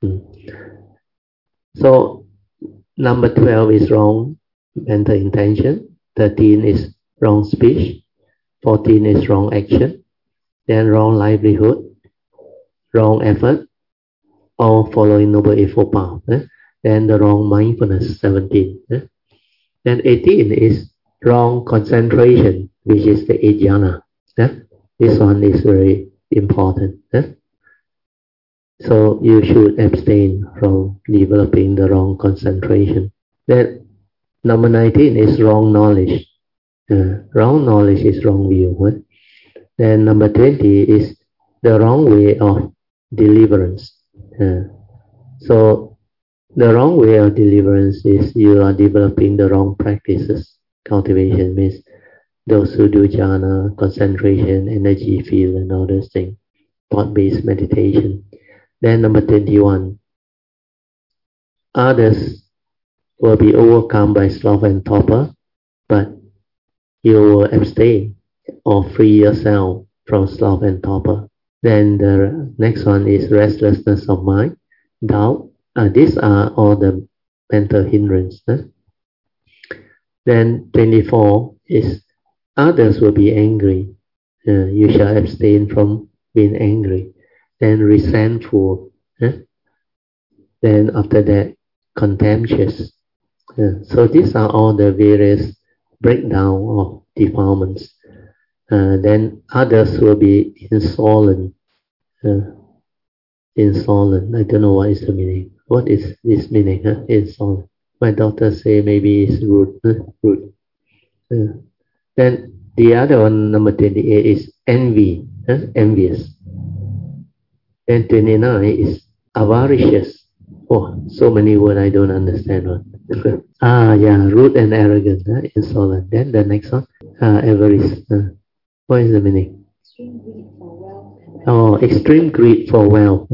So, number 12 is wrong mental intention, 13 is wrong speech, 14 is wrong action, then wrong livelihood, wrong effort, all following Noble Eightfold Path. Then the wrong mindfulness, 17. Then 18 is wrong concentration, which is the jhana. This one is very important. So you should abstain from developing the wrong concentration. Then number 19 is wrong knowledge. Wrong knowledge is wrong view. Then number 20 is the wrong way of deliverance. So the wrong way of deliverance is you are developing the wrong practices. Cultivation means those who do jhana, concentration, energy field, and all those things. Thought-based meditation. Then number 21. Others will be overcome by sloth and torpor, but you will abstain or free yourself from sloth and torpor. Then the next one is restlessness of mind, doubt. These are all the mental hindrances. Then 24 is others will be angry. You shall abstain from being angry. Then resentful. Then after that, contemptuous. So these are all the various breakdown of defilements. Then others will be insolent. Insolent. I don't know what is the meaning. What is this meaning? Insolent. My daughter say maybe it's rude. Rude. Then the other one, number 28, is envy. Envious. Then 29 is avaricious. Oh, so many words I don't understand one. Yeah, rude and arrogant, insolent. Then the next one, avarice. What is the meaning? Extreme greed for wealth. Extreme greed for wealth.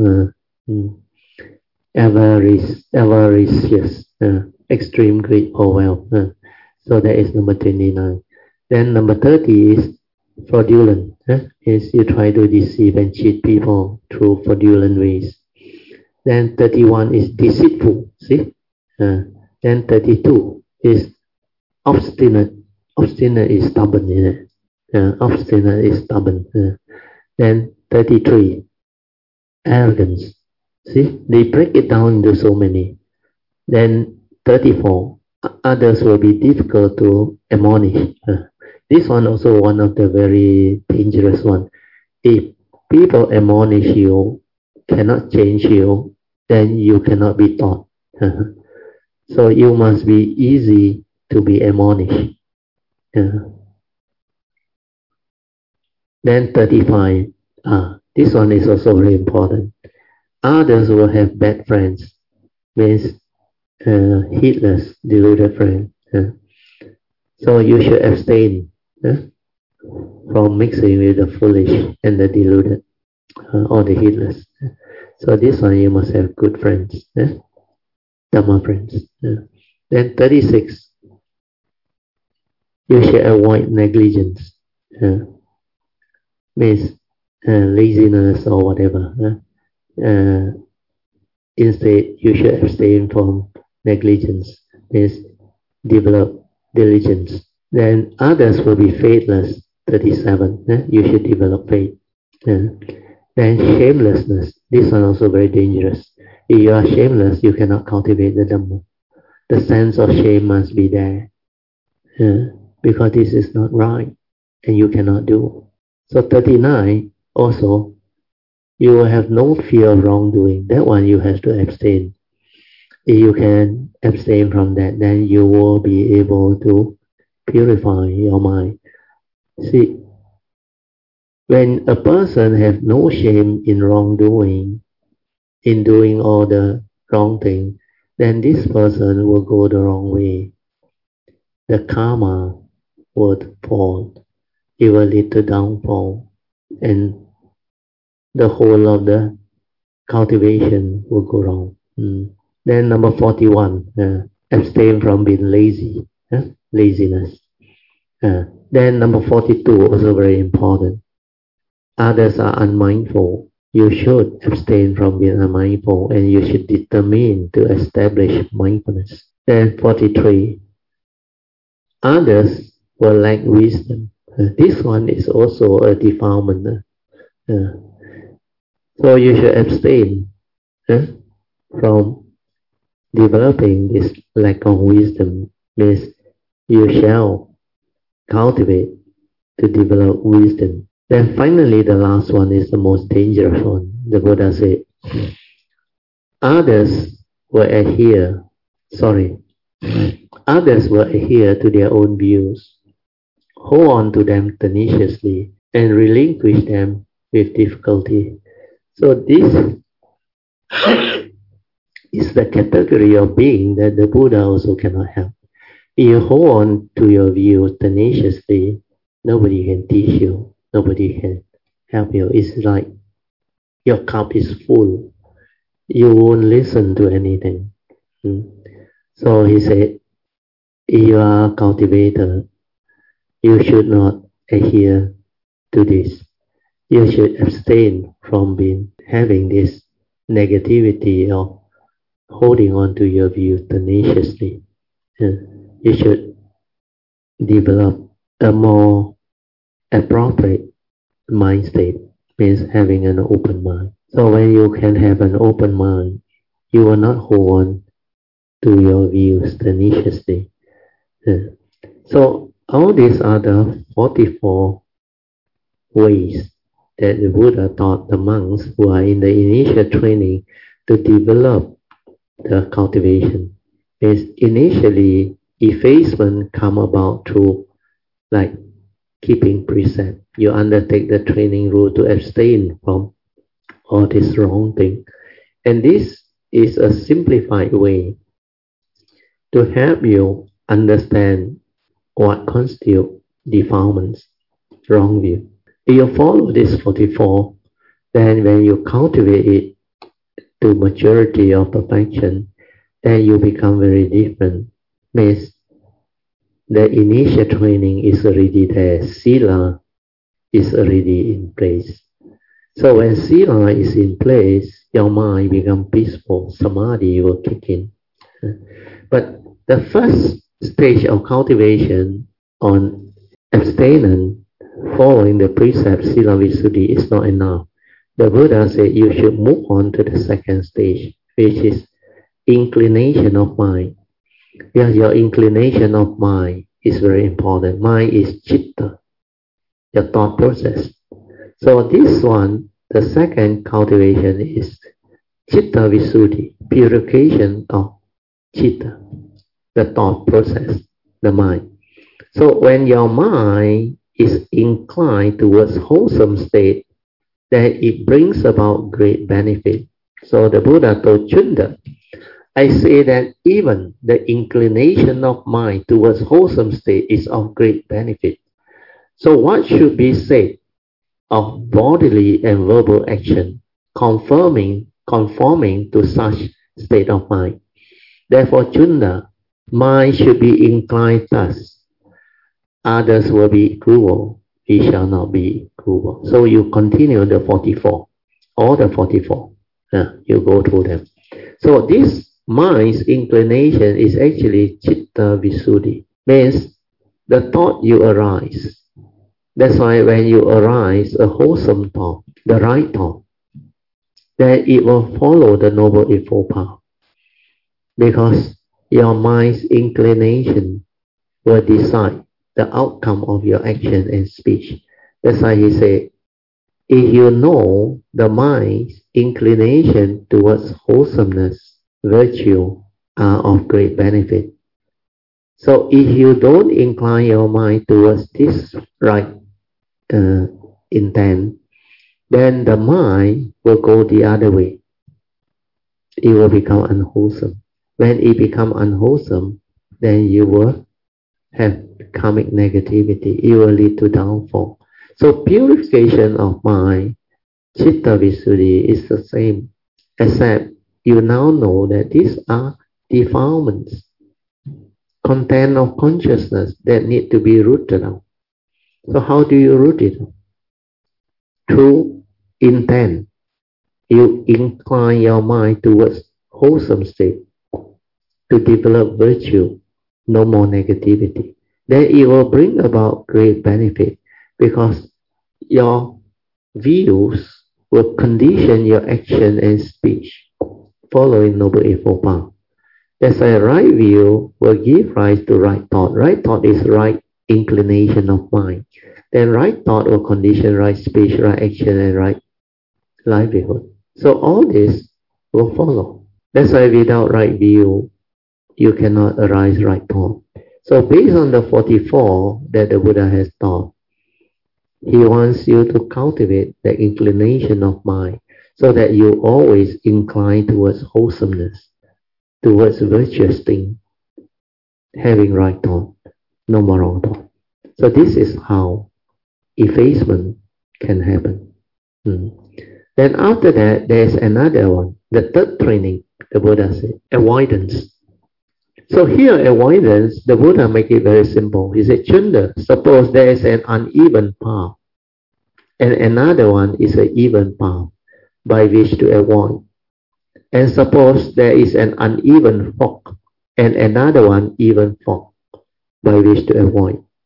Avaricious. Extreme greed for wealth. So that is number 29. Then number 30 is fraudulent. Is you try to deceive and cheat people through fraudulent ways. Then 31 is deceitful. See? Then 32 is obstinate. Obstinate is stubborn, isn't it? Obstinate is stubborn. Then 33, arrogance. See, they break it down into so many. Then 34, others will be difficult to admonish. This one also one of the very dangerous one. If people admonish you, cannot change you, then you cannot be taught. So you must be easy to be admonished. Then 35, this one is also very important. Others will have bad friends, means heedless, deluded friends. So you should abstain from mixing with the foolish and the deluded or the heedless. So this one you must have good friends, Dhamma friends. Then 36, you should avoid negligence, means laziness or whatever. Instead, you should abstain from negligence, means develop diligence. Then others will be faithless, 37. You should develop faith. Then shamelessness, this one also very dangerous. If you are shameless, you cannot cultivate the Dhamma. The sense of shame must be there, because this is not right, and you cannot do. So 39, also, you will have no fear of wrongdoing. That one you have to abstain. If you can abstain from that, then you will be able to purify your mind. See, when a person has no shame in wrongdoing, in doing all the wrong thing, then this person will go the wrong way. The karma would fall. It will lead to downfall. And the whole of the cultivation will go wrong. Then number 41, abstain from being lazy. Laziness. Then number 42, also very important. Others are unmindful. You should abstain from being unmindful, and you should determine to establish mindfulness. Then 43, others will lack wisdom. This one is also a defilement. So you should abstain from developing this lack of wisdom. Means you shall cultivate to develop wisdom. Then finally, the last one is the most dangerous one. The Buddha said, others will adhere to their own views, hold on to them tenaciously, and relinquish them with difficulty. So this is the category of being that the Buddha also cannot help. If you hold on to your view tenaciously, nobody can teach you. Nobody can help you. It's like your cup is full. You won't listen to anything. So he said, if you are a cultivator, you should not adhere to this. You should abstain from having this negativity of holding on to your view tenaciously. You should develop a more appropriate mind state, means having an open mind. So when you can have an open mind, you will not hold on to your views tenaciously. So all these are the 44 ways that the Buddha taught the monks who are in the initial training to develop the cultivation. Is initially effacement come about through like keeping precept. You undertake the training rule to abstain from all this wrong thing. And this is a simplified way to help you understand what constitutes defilements, wrong view. If you follow this 44, then when you cultivate it to maturity or perfection, then you become very different. Means the initial training is already there. Sila is already in place. So when Sila is in place, your mind becomes peaceful. Samadhi will kick in. But the first stage of cultivation on abstinence, following the precept Sila Visuddhi is not enough. The Buddha said you should move on to the second stage, which is inclination of mind. Yes, your inclination of mind is very important. Mind is citta, your thought process. So this one, the second cultivation is citta visuddhi, purification of citta, the thought process, the mind. So when your mind is inclined towards wholesome state, then it brings about great benefit. So the Buddha told Chunda, I say that even the inclination of mind towards wholesome state is of great benefit. So what should be said of bodily and verbal action conforming to such state of mind? Therefore, Chunda, mind should be inclined thus. Others will be cruel, he shall not be cruel. So you continue the 44, all the 44. You go through them. So this mind's inclination is actually citta visuddhi, means the thought you arise. That's why when you arise a wholesome thought, the right thought, then it will follow the Noble Eightfold Path. Because your mind's inclination will decide the outcome of your action and speech. That's why he said, if you know the mind's inclination towards wholesomeness, virtue are of great benefit. So if you don't incline your mind towards this right intent, then the mind will go the other way. It will become unwholesome. When it becomes unwholesome, then you will have karmic negativity. It will lead to downfall. So purification of mind, citta visuddhi, is the same, except you now know that these are defilements, content of consciousness that need to be rooted out. So how do you root it out? Through intent. You incline your mind towards wholesome state to develop virtue, no more negativity. Then it will bring about great benefit because your views will condition your action and speech following Noble Eightfold Path. That's why right view will give rise to right thought. Right thought is right inclination of mind. Then right thought will condition right speech, right action, and right livelihood. So all this will follow. That's why without right view, you cannot arise right thought. So based on the 44 that the Buddha has taught, he wants you to cultivate the inclination of mind so that you always incline towards wholesomeness, towards virtuous thing, having right thought, no more wrong thought. So this is how effacement can happen. Then after that, there's another one, the third training, the Buddha said, avoidance. So here, avoidance, the Buddha make it very simple. He said, Chunda, suppose there is an uneven path, and another one is an even path by which to avoid. And suppose there is an uneven fork, and another one even fork by which to avoid.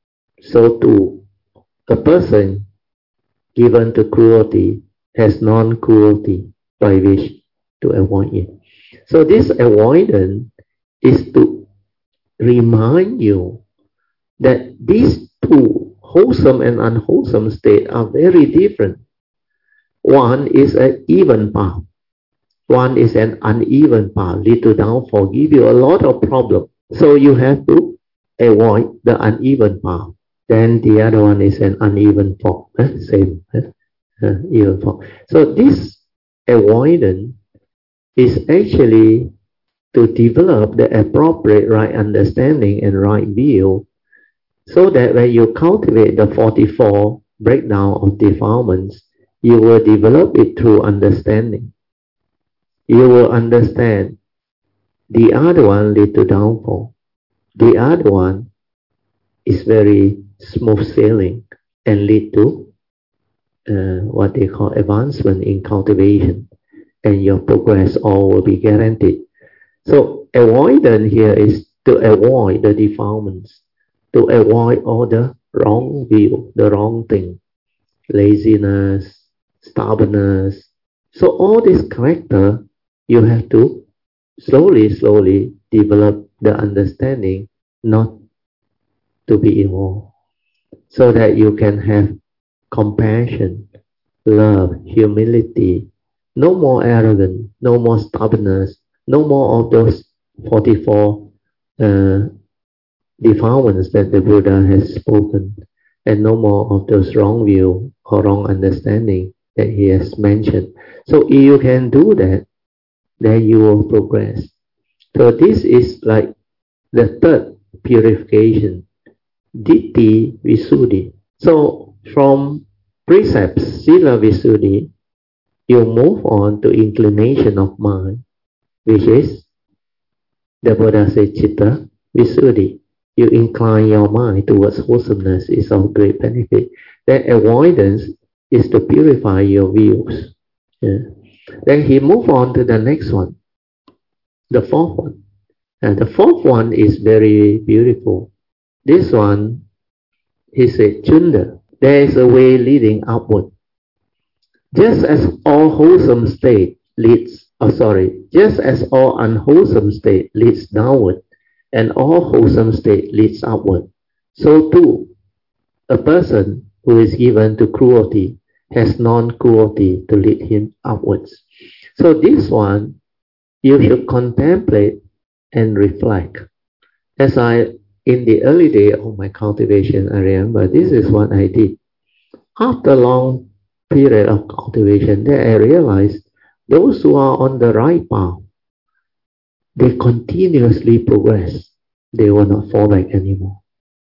So too, a person given to cruelty has non-cruelty by which to avoid it. So this avoidance is to remind you that these two, wholesome and unwholesome state, are very different. One is an even path. One is an uneven path, lead to downfall, give you a lot of problem. So you have to avoid the uneven path. Then the other one is an uneven fall. Same, even fall. So this avoidance is actually to develop the appropriate right understanding and right view, so that when you cultivate the 44 breakdown of defilements, you will develop it through understanding. You will understand the other one lead to downfall. The other one is very smooth sailing and lead to what they call advancement in cultivation, and your progress all will be guaranteed. So avoidance here is to avoid the defilements, to avoid all the wrong view, the wrong thing, laziness, stubbornness. So all this character, you have to slowly develop the understanding not to be involved, so that you can have compassion, love, humility, no more arrogance, no more stubbornness, no more of those 44 defilements that the Buddha has spoken, and no more of those wrong view or wrong understanding that he has mentioned. So if you can do that, then you will progress. So this is like the third purification, Ditti Visuddhi. So from precepts, Sila Visuddhi, you move on to inclination of mind, which is the Buddha said Chitta Visuddhi. You incline your mind towards wholesomeness is of great benefit. Then avoidance is to purify your views. Yeah. Then he moved on to the next one, the fourth one. And the fourth one is very beautiful. This one, he said, Chunda, there is a way leading upward. Just as all wholesome state leads, just as all unwholesome state leads downward, and all wholesome state leads upward, so too, a person who is given to cruelty has non-cruelty to lead him upwards. So this one, you should contemplate and reflect. As in the early day of my cultivation, I remember this is what I did. After a long period of cultivation, then I realized those who are on the right path, they continuously progress. They will not fall back anymore.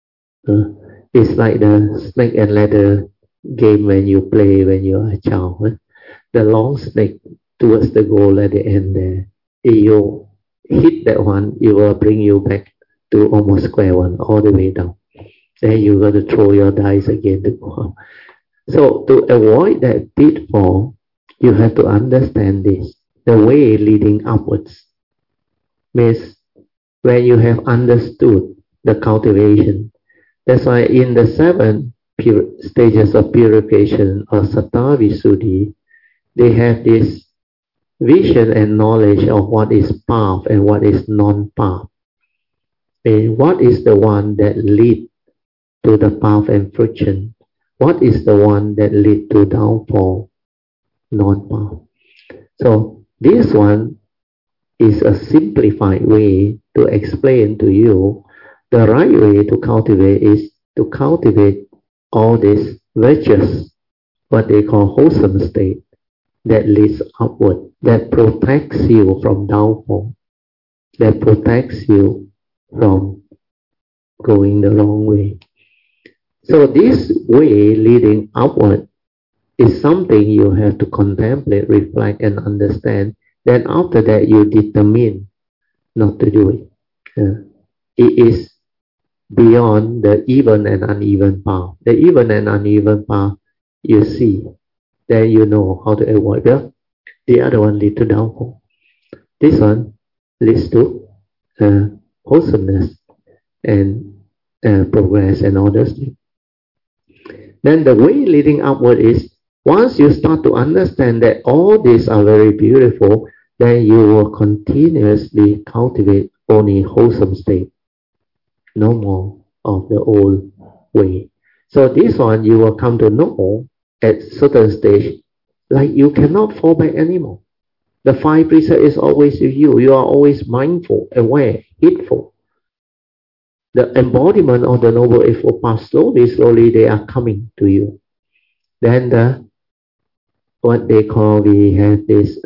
It's like the snake and ladder game when you play when you are a child. The long snake towards the goal at the end there. If you hit that one, it will bring you back to almost square one, all the way down. Then you got to throw your dice again to go up. So to avoid that pitfall, you have to understand this. The way leading upwards means when you have understood the cultivation. That's why in the 7 stages of purification or Sattva Visuddhi, they have this vision and knowledge of what is path and what is non-path. And what is the one that leads to the path and fruition? What is the one that leads to downfall? Non-path. So this one is a simplified way to explain to you the right way to cultivate is to cultivate all these virtues, what they call wholesome state, that leads upward, that protects you from downfall, that protects you from going the wrong way. So this way leading upward is something you have to contemplate, reflect, and understand. Then after that, you determine not to do it. It is beyond the even and uneven path. The even and uneven path you see, then you know how to avoid them. The other one leads to downfall. This one leads to wholesomeness and progress and all those things. Then the way leading upward is, once you start to understand that all these are very beautiful, then you will continuously cultivate only wholesome state, no more of the old way. So this one you will come to know at certain stage, like you cannot fall back anymore. The five precepts is always with you. You are always mindful, aware, heedful. The embodiment of the Noble Eightfold Path, slowly they are coming to you. Then what they call, we have this,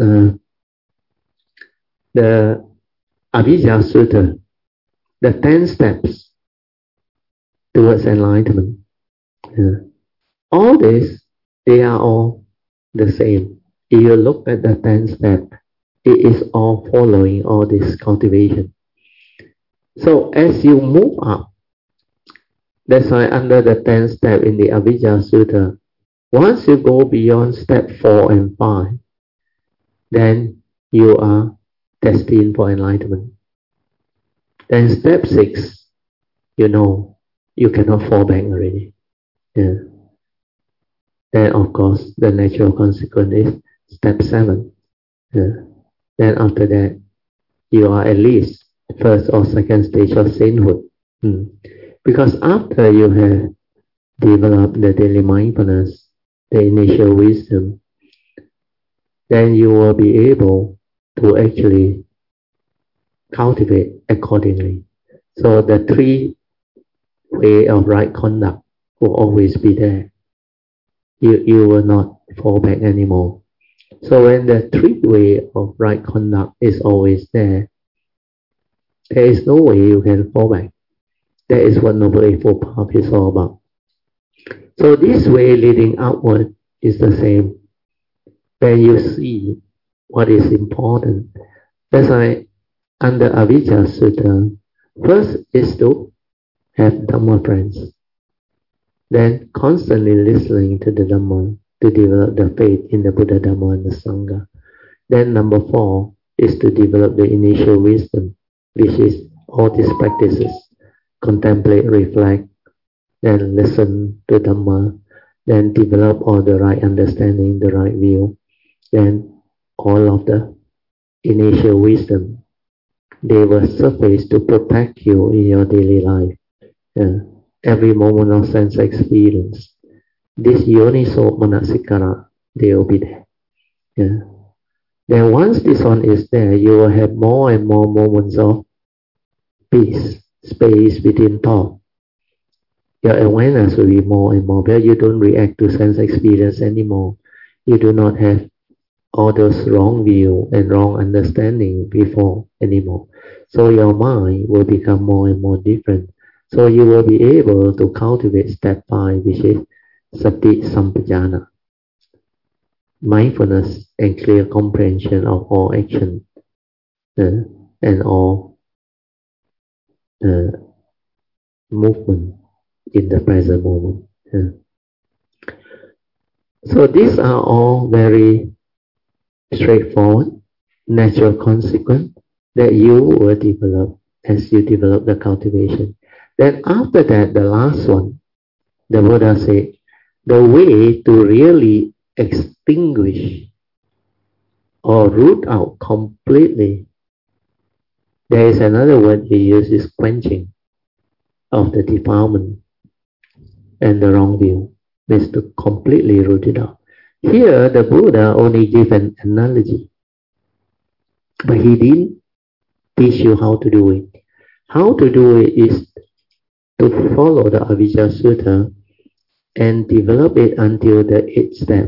the Avijja Sutta, the 10 steps towards enlightenment. All this, they are all the same. If you look at the 10 steps, it is all following all this cultivation. So as you move up, that's why under the 10 step in the Avijja Sutta, once you go beyond step 4 and 5, then you are destined for enlightenment. Then step 6, you know, you cannot fall back already. Yeah. Then of course, the natural consequence is step 7. Yeah. Then after that, you are at least first or second stage of sainthood. Because after you have developed the daily mindfulness, the initial wisdom, then you will be able to actually cultivate accordingly. So the 3 way of right conduct will always be there. You will not fall back anymore. So when the 3 way of right conduct is always there, there is no way you can fall back. That is what Noble Eightfold Path is all about. So this way leading upward is the same. When you see what is important, that's why under Avijja Sutta, first is to have Dhamma friends. Then constantly listening to the Dhamma to develop the faith in the Buddha, Dhamma and the Sangha. Then number 4 is to develop the initial wisdom, which is all these practices. Contemplate, reflect, then listen to Dhamma, then develop all the right understanding, the right view, then all of the initial wisdom, they will surface to protect you in your daily life. Every moment of sense experience, this Yoniso Manasikara, they will be there. Then once this one is there, you will have more and more moments of peace, space between thought. Your awareness will be more and more, where you don't react to sense experience anymore. You do not have all those wrong view and wrong understanding before anymore. So your mind will become more and more different. So you will be able to cultivate step 5, which is Sati Sampajana, mindfulness and clear comprehension of all action and all movement in the present moment. So these are all very straightforward, natural consequence that you will develop as you develop the cultivation. Then after that, the last one, the Buddha said, the way to really extinguish or root out completely, there is another word he uses, quenching of the defilement and the wrong view, means to completely root it out. Here, the Buddha only gave an analogy, but he didn't teach you how to do it. How to do it is to follow the Avijja Sutta and develop it until the 8th step,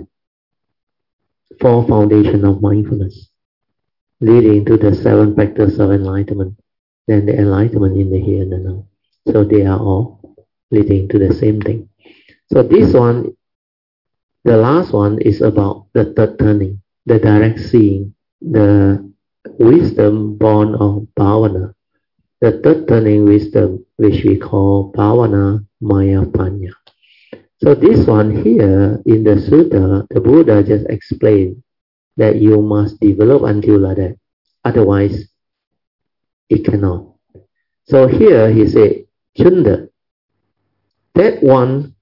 4 foundation of mindfulness, leading to the 7 factors of enlightenment, then the enlightenment in the here and the now. So they are all leading to the same thing. So this one, the last one, is about the third turning, the direct seeing, the wisdom born of bhavana, the third turning wisdom, which we call bhavana maya panya. So this one here in the sutta, the Buddha just explained that you must develop until like that, otherwise it cannot. So here he said, Chunda, that one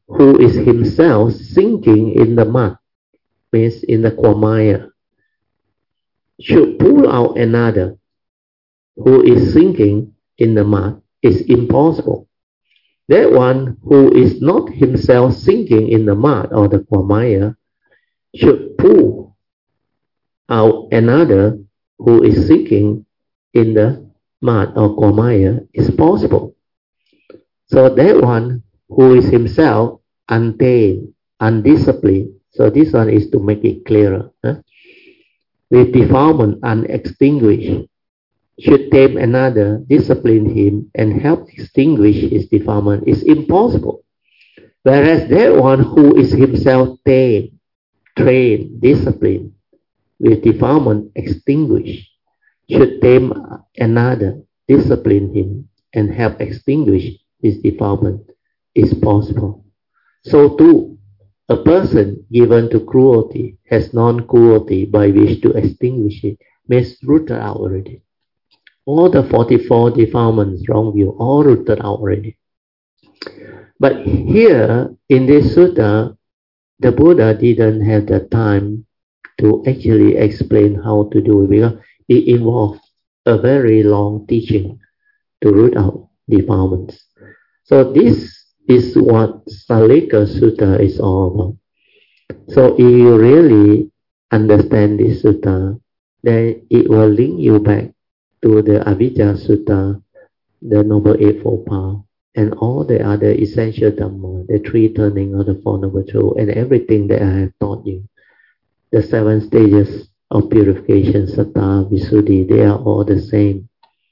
who is himself sinking in the mud, means in the quagmire, should pull out another who is sinking in the mud is impossible. That one who is not himself sinking in the mud or the quagmire should pull out another who is sinking in the mud or quagmire is possible. So that one who is himself untamed, undisciplined. So this one is to make it clearer. With defilement unextinguished, should tame another, discipline him, and help extinguish his defilement is impossible. Whereas that one who is himself tamed, trained, disciplined, with defilement extinguished, should tame another, discipline him, and help extinguish his defilement is possible. So too, a person given to cruelty has non-cruelty by which to extinguish it, means rooted out already. All the 44 defilements, wrong view, all rooted out already. But here, in this sutta, the Buddha didn't have the time to actually explain how to do it because it involved a very long teaching to root out defilements. So this is what Salika Sutta is all about. So if you really understand this sutta, then it will link you back to the Avijja Sutta, the Noble Eightfold Path, and all the other essential Dhamma, the three turning of the Four Noble Truths, and everything that I have taught you. The 7 stages of purification, Satta, Visuddhi, they are all the same.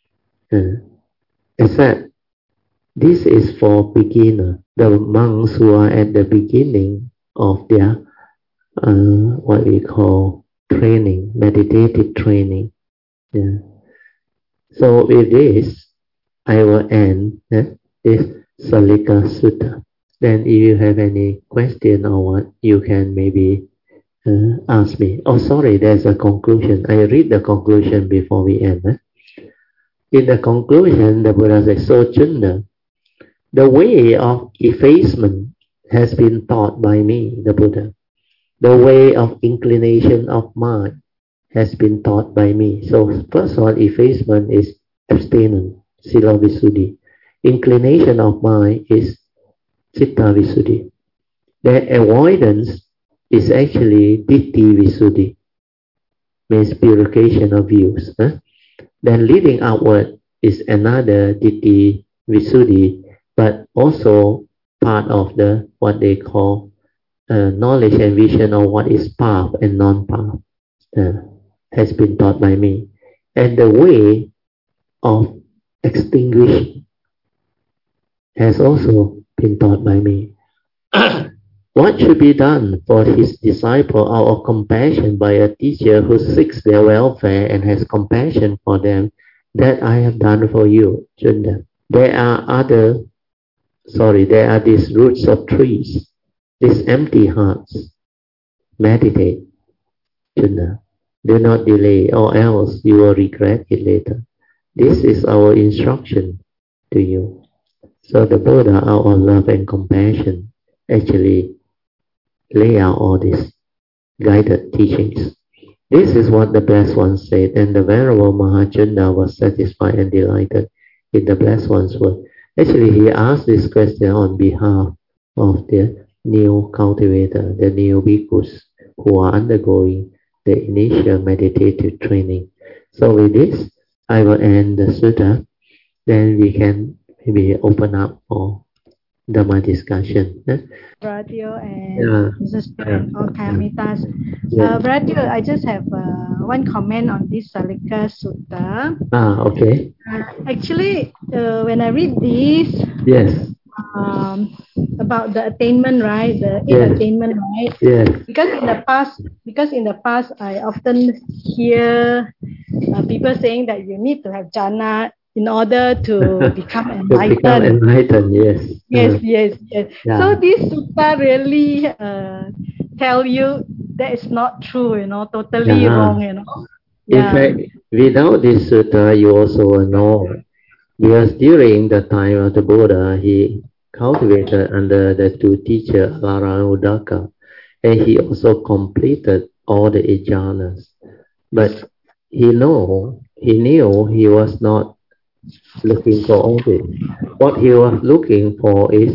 Except this is for beginner, the monks who are at the beginning of their what we call training, meditative training. Yeah. So with this, I will end this Salika Sutta. Then if you have any question or what, you can maybe ask me. Oh, sorry, there's a conclusion. I read the conclusion before we end. In the conclusion, the Buddha says, so Chunda, the way of effacement has been taught by me, the Buddha. The way of inclination of mind has been taught by me. So first one, effacement is abstinence, Sila Visuddhi. Inclination of mind is Citta Visuddhi. The avoidance is actually Ditti Visuddhi, means purification of views. Then leading outward is another Ditti Visuddhi, but also part of the what they call knowledge and vision of what is path and non-path has been taught by me. And the way of extinguishing has also been taught by me. What should be done for his disciple out of compassion by a teacher who seeks their welfare and has compassion for them, that I have done for you, Chunda. There are these roots of trees, these empty hearts. Meditate, Chunda. Do not delay, or else you will regret it later. This is our instruction to you. So the Buddha, out of love and compassion, actually lay out all these guided teachings. This is what the Blessed One said, and the Venerable Mahachunda was satisfied and delighted in the Blessed One's word. Actually, he asked this question on behalf of the new cultivator, the new bhikkhus who are undergoing the initial meditative training. So with this, I will end the sutta. Then we can maybe open up for Dhamma discussion. Radio and Mrs. and all Kayamitas. Radio, I just have one comment on this Salika Sutta. Okay. Actually, when I read this, yes, about the attainment, right? The eight attainment, right? Yes. Because in the past, I often hear people saying that you need to have jhana in order to become enlightened. Yes. Yeah. So this sutta really tell you that is not true, totally wrong, In fact, without this sutta, you also will know, because during the time of the Buddha, he cultivated under the two teachers, Alara and Udaka, and he also completed all the 8 jhanas. But he knew he was not looking for all this. What he was looking for is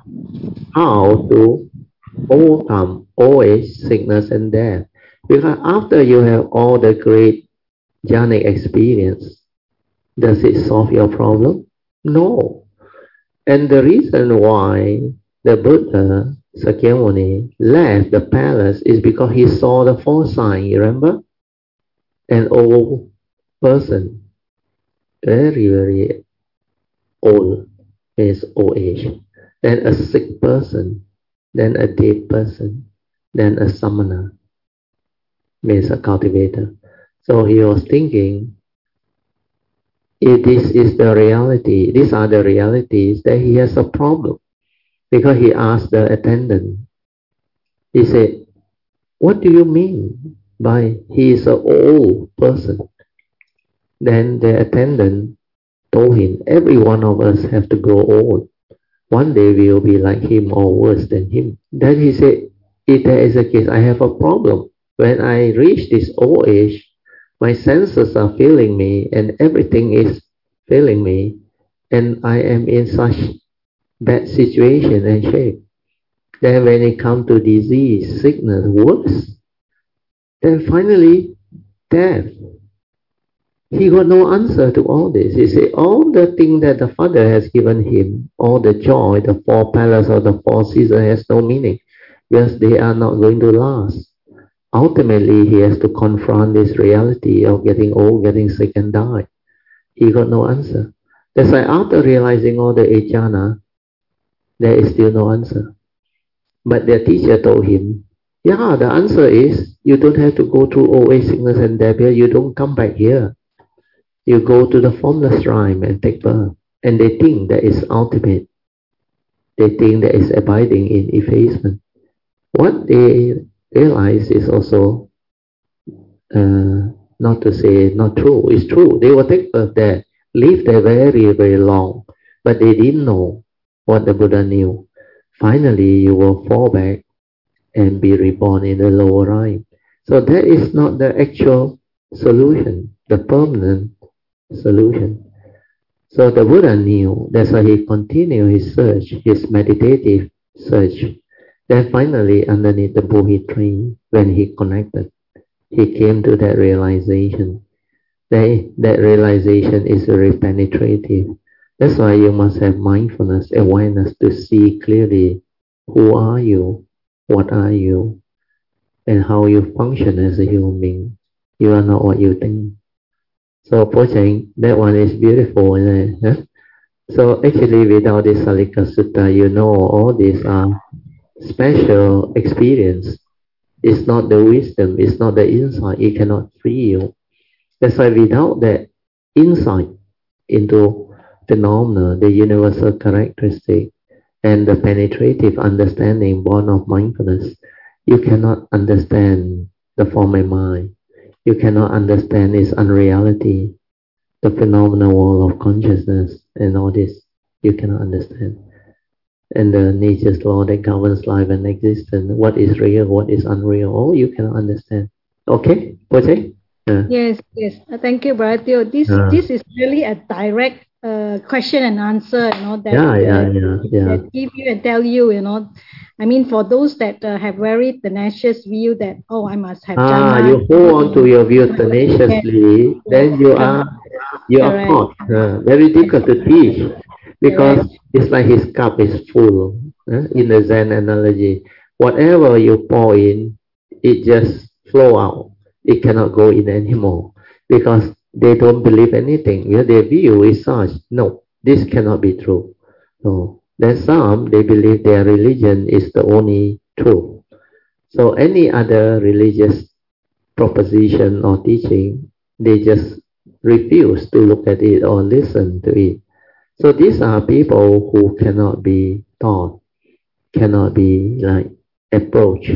how to overcome old age, sickness, and death. Because after you have all the great jhanic experience, does it solve your problem? No. And the reason why the Buddha, Sakyamuni, left the palace is because he saw the 4 signs, remember? An old person, very, very old, means old age. Then a sick person, then a dead person, then a samana, means a cultivator. So he was thinking, if this is the reality, these are the realities, then he has a problem. Because he asked the attendant, he said, what do you mean by he is an old person? Then the attendant told him, every one of us have to grow old. One day we will be like him or worse than him. Then he said, if there is a case, I have a problem. When I reach this old age, my senses are failing me and everything is failing me, and I am in such bad situation and shape. Then when it comes to disease, sickness, worse. Then finally, death. He got no answer to all this. He said, all the things that the Father has given him, all the joy, the 4 palaces or the 4 seasons has no meaning because they are not going to last. Ultimately, he has to confront this reality of getting old, getting sick and die. He got no answer. That's why after realizing all the 8 jhana, there is still no answer. But their teacher told him, yeah, the answer is you don't have to go through old age, sickness and death here. You don't come back here. You go to the formless rhyme and take birth. And they think that is ultimate. They think that is abiding in effacement. What they realize is also, not to say not true, it's true. They will take birth there, live there very, very long. But they didn't know what the Buddha knew. Finally, you will fall back and be reborn in the lower rhyme. So that is not the actual solution, the permanent solution. So the Buddha knew, that's why he continued his search, his meditative search. Then finally, underneath the Bodhi tree, when he connected, he came to that realization. That realization is very penetrative. That's why you must have mindfulness, awareness to see clearly who are you, what are you, and how you function as a human being. You are not what you think. So, Pocheng, that one is beautiful, isn't it? So, actually, without this Salika Sutta, you know all these are special experience. It's not the wisdom, it's not the insight, it cannot free you. That's why without that insight into phenomena, the universal characteristic, and the penetrative understanding born of mindfulness, you cannot understand the form and mind. You cannot understand its unreality, the phenomenal world of consciousness and all this. You cannot understand. And the nature's law that governs life and existence, what is real, what is unreal, all you cannot understand. Okay, Poche? Yes. Thank you, Brother Teo. This is really a direct question and answer, that that give you and tell you, I mean, for those that have very tenacious view that, I must have jhana. You hold on to your view tenaciously, then you are caught. Very difficult to teach because it's like his cup is full. In the Zen analogy, whatever you pour in, it just flow out. It cannot go in anymore because they don't believe anything. Their view is such, no, this cannot be true. So then some, they believe their religion is the only truth. So any other religious proposition or teaching, they just refuse to look at it or listen to it. So these are people who cannot be taught, cannot be approached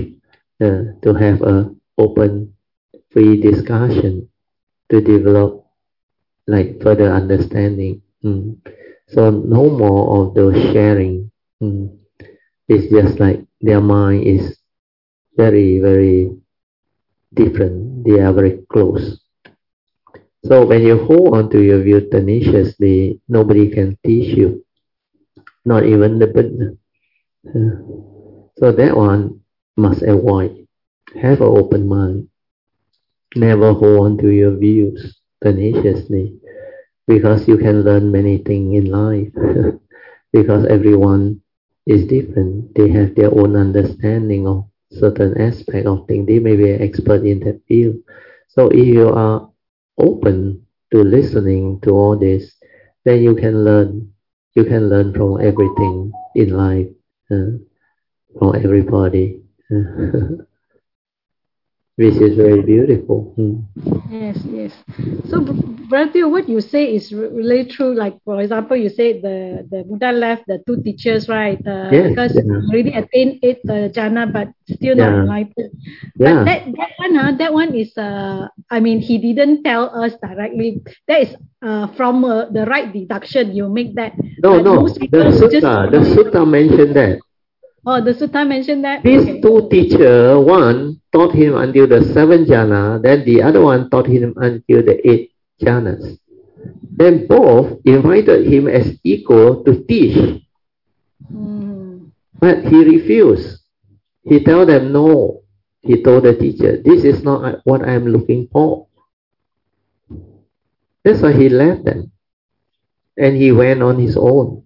to have an open, free discussion to develop further understanding. So no more of those sharing It's just like their mind is very, very different. They are very close. So when you hold on to your view tenaciously, nobody can teach you, not even the Buddha. So that one must avoid. Have an open mind. Never hold on to your views tenaciously, because you can learn many things in life. Because everyone is different. They have their own understanding of certain aspect of things. They may be an expert in that field. So if you are open to listening to all this, then you can learn. You can learn from everything in life, from everybody. Which is very beautiful. Yes. So, Brother, what you say is really true. Like, for example, you say the Buddha left the two teachers, right? Because already attained 8 jhana, but still not enlightened. But that one is, I mean, he didn't tell us directly. That is from the right deduction. You make that. No. The sutta mentioned that. Oh, the sutta mentioned that? These two teachers, one taught him until the 7 jhana, then the other one taught him until the 8 jhanas. Then both invited him as equal to teach. But he refused. He told them no. He told the teacher, this is not what I am looking for. That's why he left them. And he went on his own.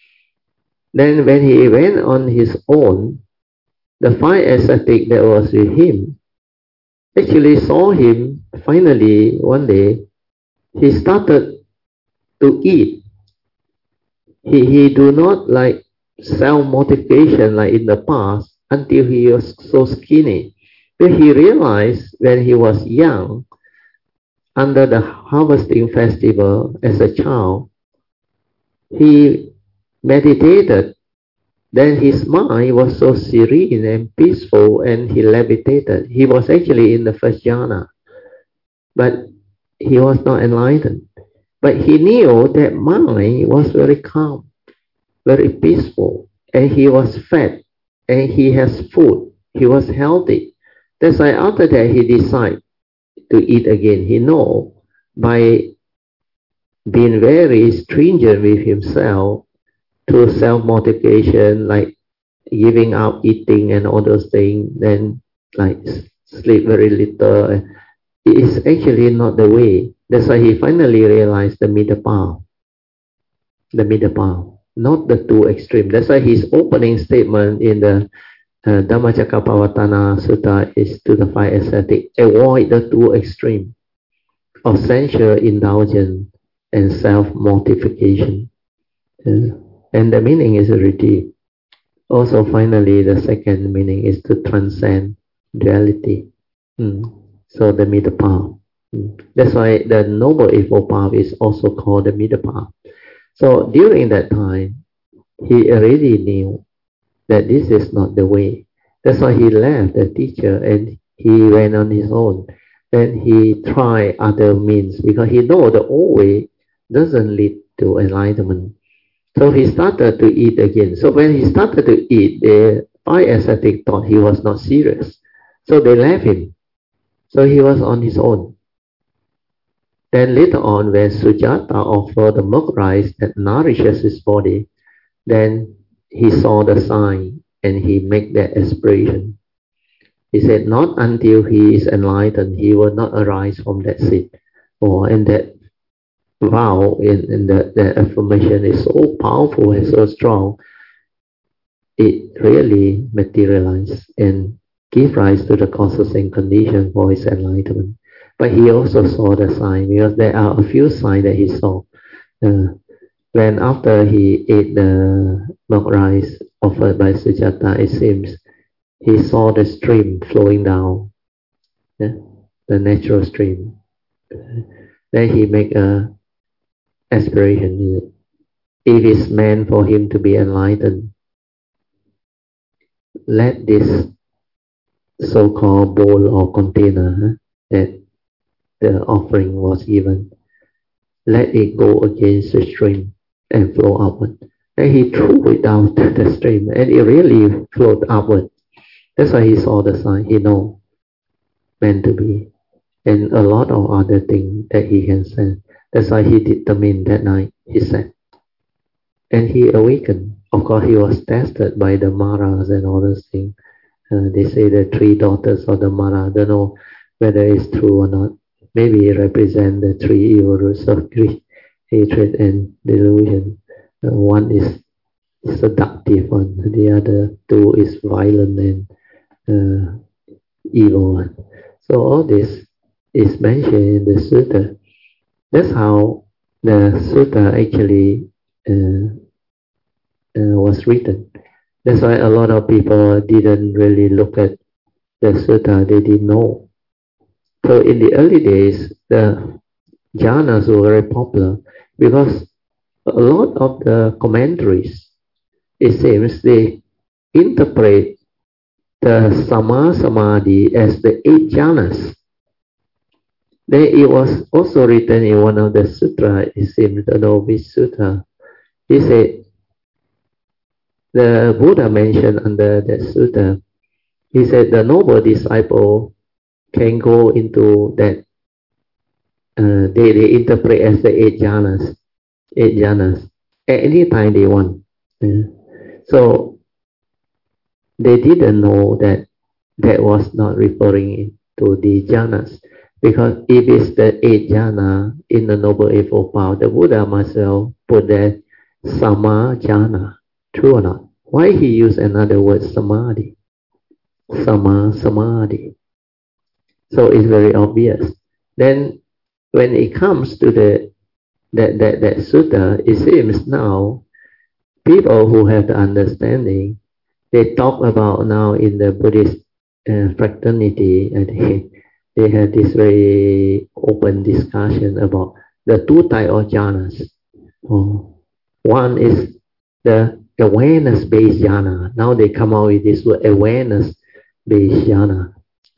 Then when he went on his own, the 5 ascetics that was with him actually saw him. Finally, one day, he started to eat. He do not like self-mortification like in the past until he was so skinny. But he realized when he was young, under the harvesting festival as a child, he meditated. Then his mind was so serene and peaceful, and he levitated. He was actually in the 1st jhana, but he was not enlightened. But he knew that mind was very calm, very peaceful, and he was fed, and he has food. He was healthy. That's why after that he decided to eat again. He know by being very stringent with himself, through self-mortification, like giving up eating and all those things, then like sleep very little, it is actually not the way. That's why he finally realized the middle path. The middle path, not the two extremes. That's why his opening statement in the Dhammacakkappavattana Sutta is to the 5 ascetics: avoid the two extremes of sensual indulgence and self-mortification. And the meaning is really deep. Also, finally, the second meaning is to transcend duality. So the middle path. That's why the Noble Eightfold Path is also called the middle path. So during that time, he already knew that this is not the way. That's why he left the teacher and he went on his own. Then he tried other means because he knows the old way doesn't lead to enlightenment. So he started to eat again. So when he started to eat, the 5 ascetics thought he was not serious. So they left him. So he was on his own. Then later on, when Sujata offered the milk rice that nourishes his body, then he saw the sign and he made that aspiration. He said, not until he is enlightened, he will not arise from that seat. And that vow in the affirmation is so powerful and so strong, it really materialized and gave rise to the causes and conditions for his enlightenment. But he also saw the sign, because there are a few signs that he saw. When after he ate the milk rice offered by Sujata, it seems he saw the stream flowing down, the natural stream. Then he made a aspiration. If it's meant for him to be enlightened, let this so-called bowl or container that the offering was given, let it go against the stream and flow outward. and he threw it down to the stream, and it really flowed upward. That's why he saw the sign. He know meant to be, and a lot of other things that he can sense. That's why he determined that night. He said, and he awakened. Of course, he was tested by the Maras and all those things. They say the 3 daughters of the Mara. I don't know whether it's true or not. Maybe it represents the 3 evil roots of greed, hatred, and delusion. One is seductive one, the other 2 is violent and evil one. So all this is mentioned in the sutta. That's how the sutta actually was written. That's why a lot of people didn't really look at the sutta, they didn't know. So in the early days, the jhanas were very popular because a lot of the commentaries, it seems, they interpret the Sama Samadhi as the 8 jhanas. Then it was also written in one of the sutra, it seems, the Novice Sutta. He said, the Buddha mentioned under that sutta, he said the noble disciple can go into that, they interpret as the 8 jhanas, at any time they want. So they didn't know that that was not referring to the jhanas, because if it's the 8 jhana in the Noble Eightfold Path, the Buddha must well put that Sama jhana, true or not? Why he used another word, samadhi? Sama samadhi. So it's very obvious. Then when it comes to that sutta, it seems now people who have the understanding, they talk about now in the Buddhist fraternity, and they had this very open discussion about the 2 types of jhanas. One is the awareness-based jhana. Now they come out with this word, awareness-based jhana.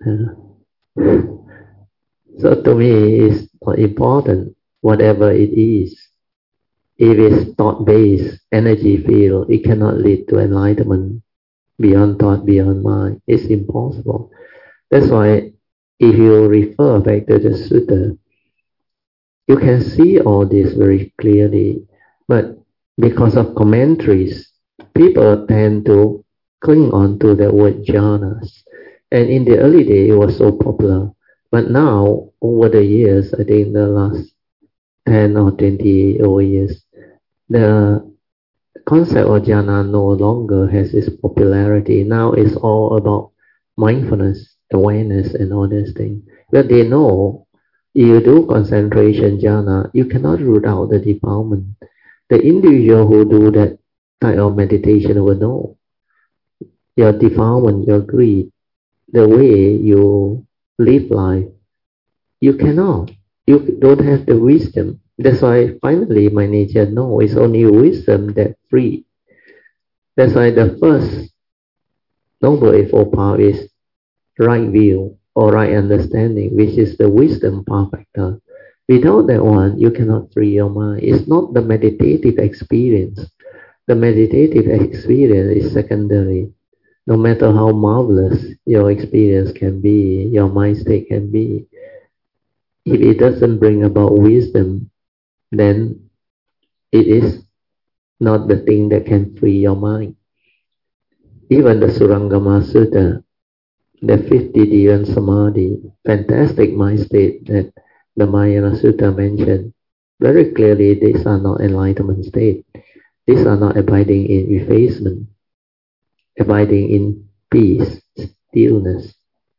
So to me, it's not important, whatever it is. If it's thought-based, energy field, it cannot lead to enlightenment beyond thought, beyond mind. It's impossible. That's why if you refer back to the sutta, you can see all this very clearly. But because of commentaries, people tend to cling on to the word jhanas. And in the early days, it was so popular. But now, over the years, I think the last 10 or 20 over years, the concept of jhana no longer has its popularity. Now it's all about mindfulness, awareness, and all these things. But they know if you do concentration jhana, you cannot root out the defilement. The individual who do that type of meditation will know your defilement, your greed, the way you live life. You cannot. You don't have the wisdom. That's why finally my nature knows it's only wisdom that free. That's why the first Noble Eightfold Path is right view or right understanding, which is the wisdom path factor. Without that one, you cannot free your mind. It's not the meditative experience. The meditative experience is secondary. No matter how marvelous your experience can be, your mind state can be, if it doesn't bring about wisdom, then it is not the thing that can free your mind. Even the Surangama Sutta, the 50 Dhyan Samadhi, fantastic mind state that the Mahayana Sutta mentioned, very clearly these are not enlightenment state. These are not abiding in effacement, abiding in peace, stillness,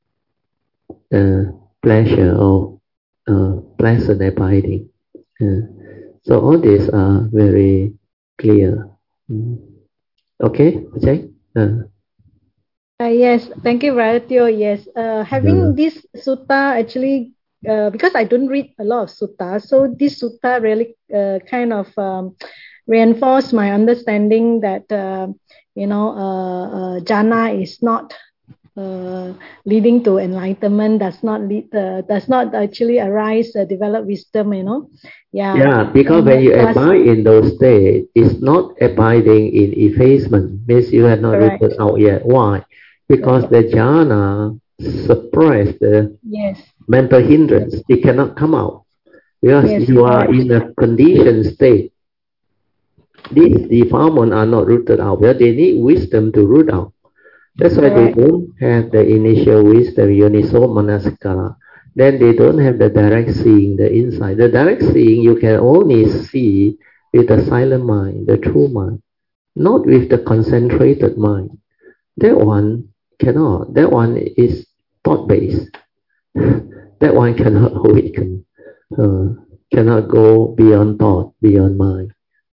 pleasure, or pleasant abiding. So all these are very clear. Okay, Ajay? Yes, thank you, Brother Teo. Yes, having this sutta actually, because I don't read a lot of sutta, so this sutta really kind of reinforced my understanding that, jhana is not leading to enlightenment does not actually arise develop wisdom, Yeah, because when you abide in those states, it's not abiding in effacement. Means you have not rooted out yet. Why? Because the jhana suppress the mental hindrance. It cannot come out because you are in a conditioned state. These defilements are not rooted out. Well, they need wisdom to root out. That's why they don't have the initial wisdom, yoniso manasikara. Then they don't have the direct seeing, the insight. The direct seeing you can only see with the silent mind, the true mind, not with the concentrated mind. That one cannot. That one is thought-based. That one cannot awaken, cannot go beyond thought, beyond mind.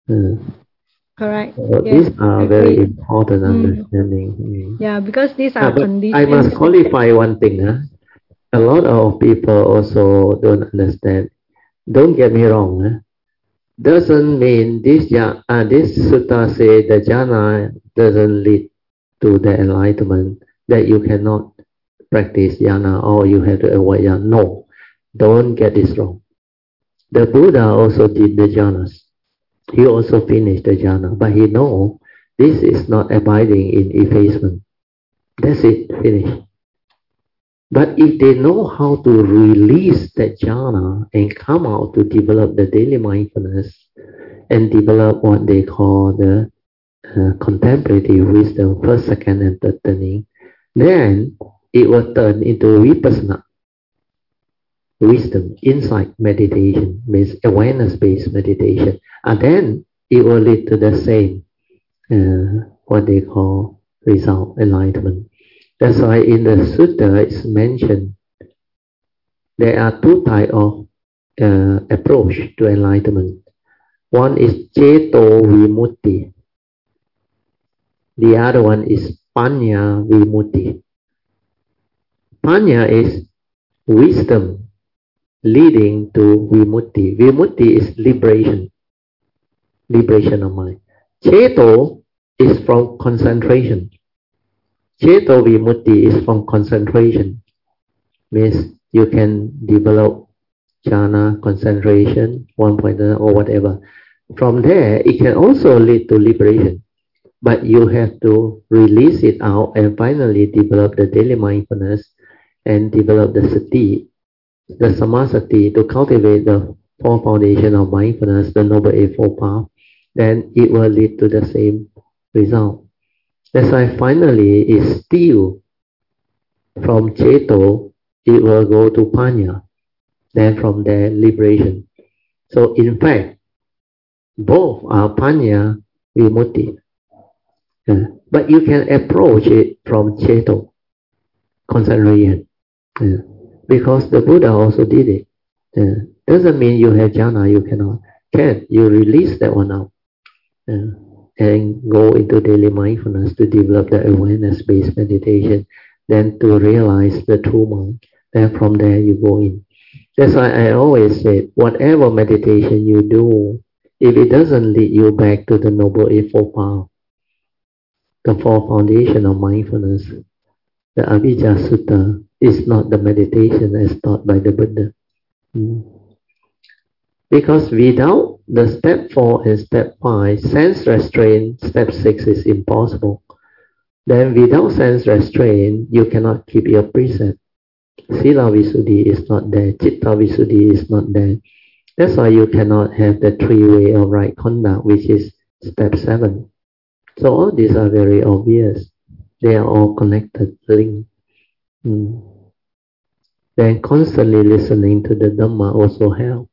Correct. So these are very important understanding. Yeah, because these are conditions. I must qualify one thing. A lot of people also don't understand. Don't get me wrong. Doesn't mean this sutta say the jhana doesn't lead to the enlightenment, that you cannot practice jhana or you have to avoid jhana. No, don't get this wrong. The Buddha also did the jhanas. He also finished the jhana, but he know this is not abiding in effacement. That's it, finished. But if they know how to release that jhana and come out to develop the daily mindfulness and develop what they call the contemplative wisdom, first, second, and third turning, then it will turn into vipassana. Wisdom, insight meditation, means awareness-based meditation. And then it will lead to the same, what they call result, enlightenment. That's why in the sutta it's mentioned there are two types of approach to enlightenment. One is ceto vimutti. The other one is panya vimutti. Panya is wisdom leading to vimutti. Vimutti is liberation of mind. Ceto is from concentration. Ceto vimutti is from concentration. Means you can develop jhana, concentration, one pointer or whatever. From there, it can also lead to liberation. But you have to release it out and finally develop the daily mindfulness and develop the sati, the samasati, to cultivate the four foundation of mindfulness, the Noble Eightfold Path. Then it will lead to the same result. That's why finally it's still from ceto, it will go to panya. Then from there, liberation. So in fact, both are panya vimutti. But you can approach it from ceto, concentration. Because the Buddha also did it. Doesn't mean you have jhana, you cannot. You release that one out. And go into daily mindfulness to develop the awareness-based meditation, then to realize the true mind. Then from there you go in. That's why I always say, whatever meditation you do, if it doesn't lead you back to the Noble Eightfold Path, the four foundation of mindfulness, the Avijja Sutta is not the meditation as taught by the Buddha. Because without the step 4 and step 5, sense restraint, step 6 is impossible. Then without sense restraint, you cannot keep your precept. Sila Visuddhi is not there. Citta Visuddhi is not there. That's why you cannot have the 3 way of right conduct, which is step 7. So all these are very obvious. They are all connected, linked. Then constantly listening to the Dhamma also helps.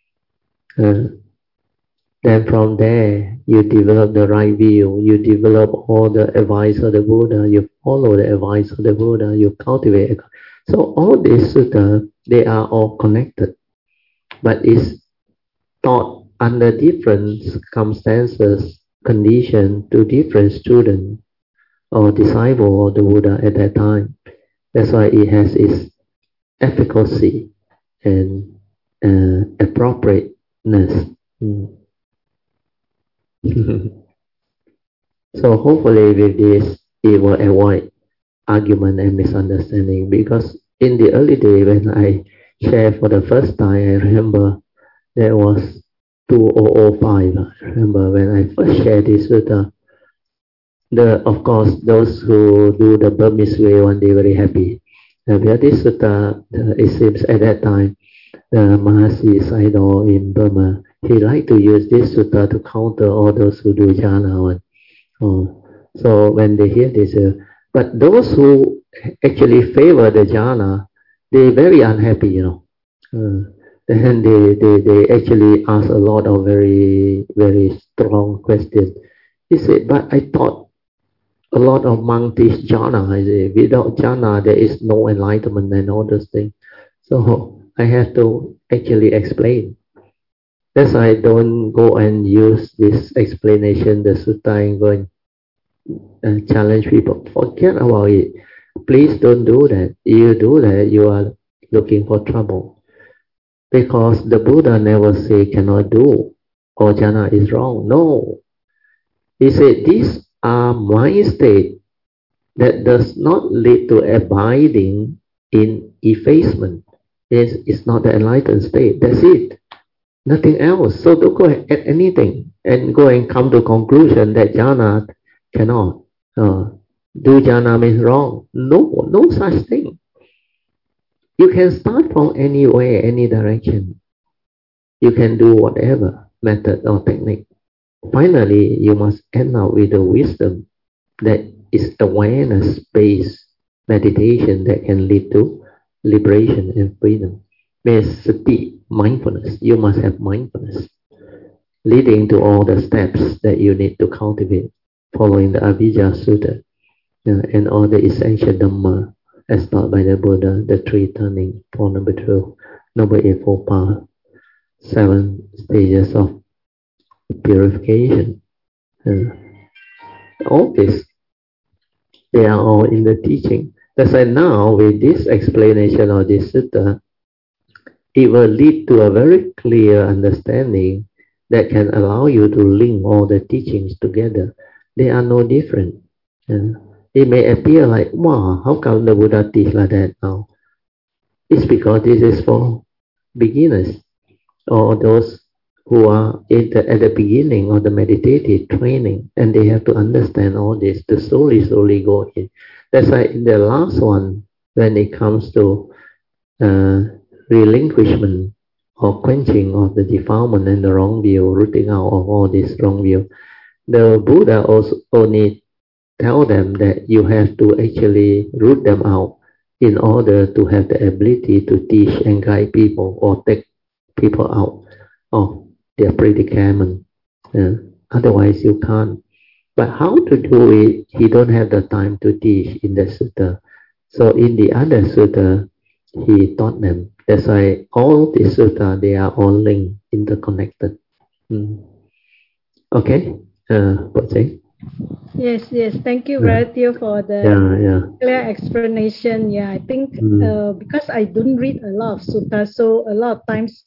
Then from there, you develop the right view, you develop all the advice of the Buddha, you follow the advice of the Buddha, you cultivate. So all these sutta, they are all connected, but it's taught under different circumstances, conditions to different students or disciple of the Buddha at that time. That's why it has its efficacy and appropriateness. So hopefully with this, it will avoid argument and misunderstanding. Because in the early day when I shared for the first time, I remember there was 2005. I remember when I first shared this sutta. Of course, those who do the Burmese way one day very happy. Where this sutta, it seems at that time, the Mahasi Sayadaw in Burma, he liked to use this sutta to counter all those who do jhana one. So when they hear this, but those who actually favor the jhana, they very unhappy, then they actually ask a lot of very, very strong questions. He said, but I thought a lot of monks teach jhana. I say, without jhana, there is no enlightenment and all those things. So I have to actually explain. That's why I don't go and use this explanation, the sutta, and go and challenge people. Forget about it. Please don't do that. You do that, you are looking for trouble. Because the Buddha never say cannot do or jhana is wrong. No. He said these are mind state that does not lead to abiding in effacement. It's not the enlightened state. That's it. Nothing else. So don't go at anything and go and come to conclusion that jhana cannot. Do jhana means wrong. No such thing. You can start from anywhere, any direction. You can do whatever method or technique. Finally, you must end up with the wisdom that is awareness-based meditation that can lead to liberation and freedom. There's sati, mindfulness. You must have mindfulness, leading to all the steps that you need to cultivate, following the Avijja Sutta and all the essential Dhamma as taught by the Buddha, the three turning, Four Noble Truths, Noble Eightfold Path, 7 stages of purification. All this, they are all in the teaching. That's why now with this explanation of this sutta, it will lead to a very clear understanding that can allow you to link all the teachings together. They are no different. It may appear like, wow, how come the Buddha teach like that now? It's because this is for beginners or those who are at the beginning of the meditative training, and they have to understand all this to slowly go in. That's why in the last one, when it comes to relinquishment or quenching of the defilement and the wrong view, rooting out of all this wrong view, the Buddha also only tell them that you have to actually root them out in order to have the ability to teach and guide people or take people out of their predicament. Otherwise you can't. But how to do it, he don't have the time to teach in the sutta. So in the other sutta, he taught them. That's why all the sutta, they are all linked, interconnected. Okay? Bojang? Yes. Thank you, Brother Teo, for the clear explanation. Yeah, I think because I don't read a lot of suttas, so a lot of times,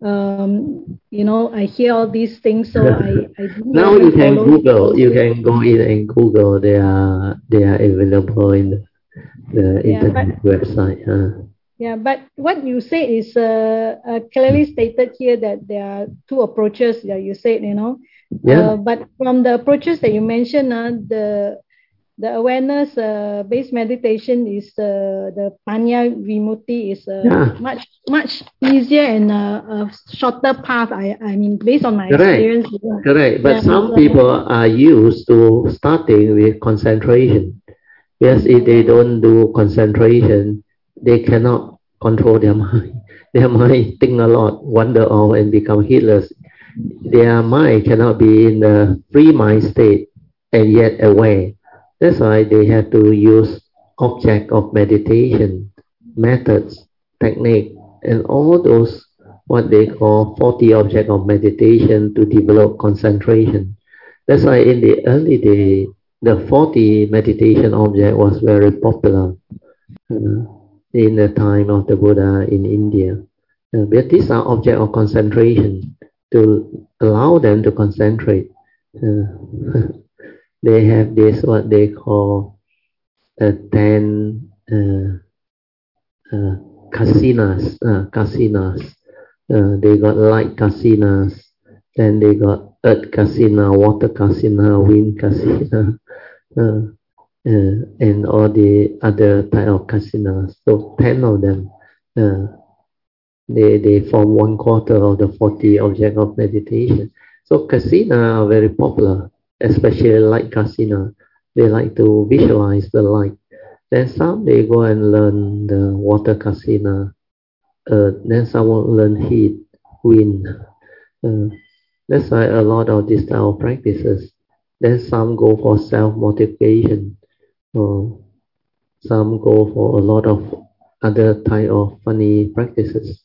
I hear all these things, so I now you can Google. You can go in and Google. They are available in the internet website. Yeah, but what you say is clearly stated here that there are 2 approaches that you said, but from the approaches that you mentioned, the awareness based meditation is the Panya Vimutti is much easier and a shorter path. I mean, based on my experience. Correct. But some people are used to starting with concentration. Yes, if they don't do concentration, they cannot control their mind. Their mind think a lot, wander off and become heedless. Their mind cannot be in the free mind state and yet aware. That's why they have to use object of meditation, methods, technique, and all those what they call 40 object of meditation to develop concentration. That's why in the early day, the 40 meditation object was very popular in the time of the Buddha in India. But these are object of concentration to allow them to concentrate. They have this what they call 10 casinas. They got light casinas, then they got earth casino, water casino, wind casino, and all the other type of casinos. So 10 of them. They form 1/4 of the 40 object of meditation. So casino are very popular, especially light casino. They like to visualize the light. Then some they go and learn the water casino. Then someone learn heat, wind. That's why a lot of this type of practices. Then some go for self-motivation. Some go for a lot of other type of funny practices.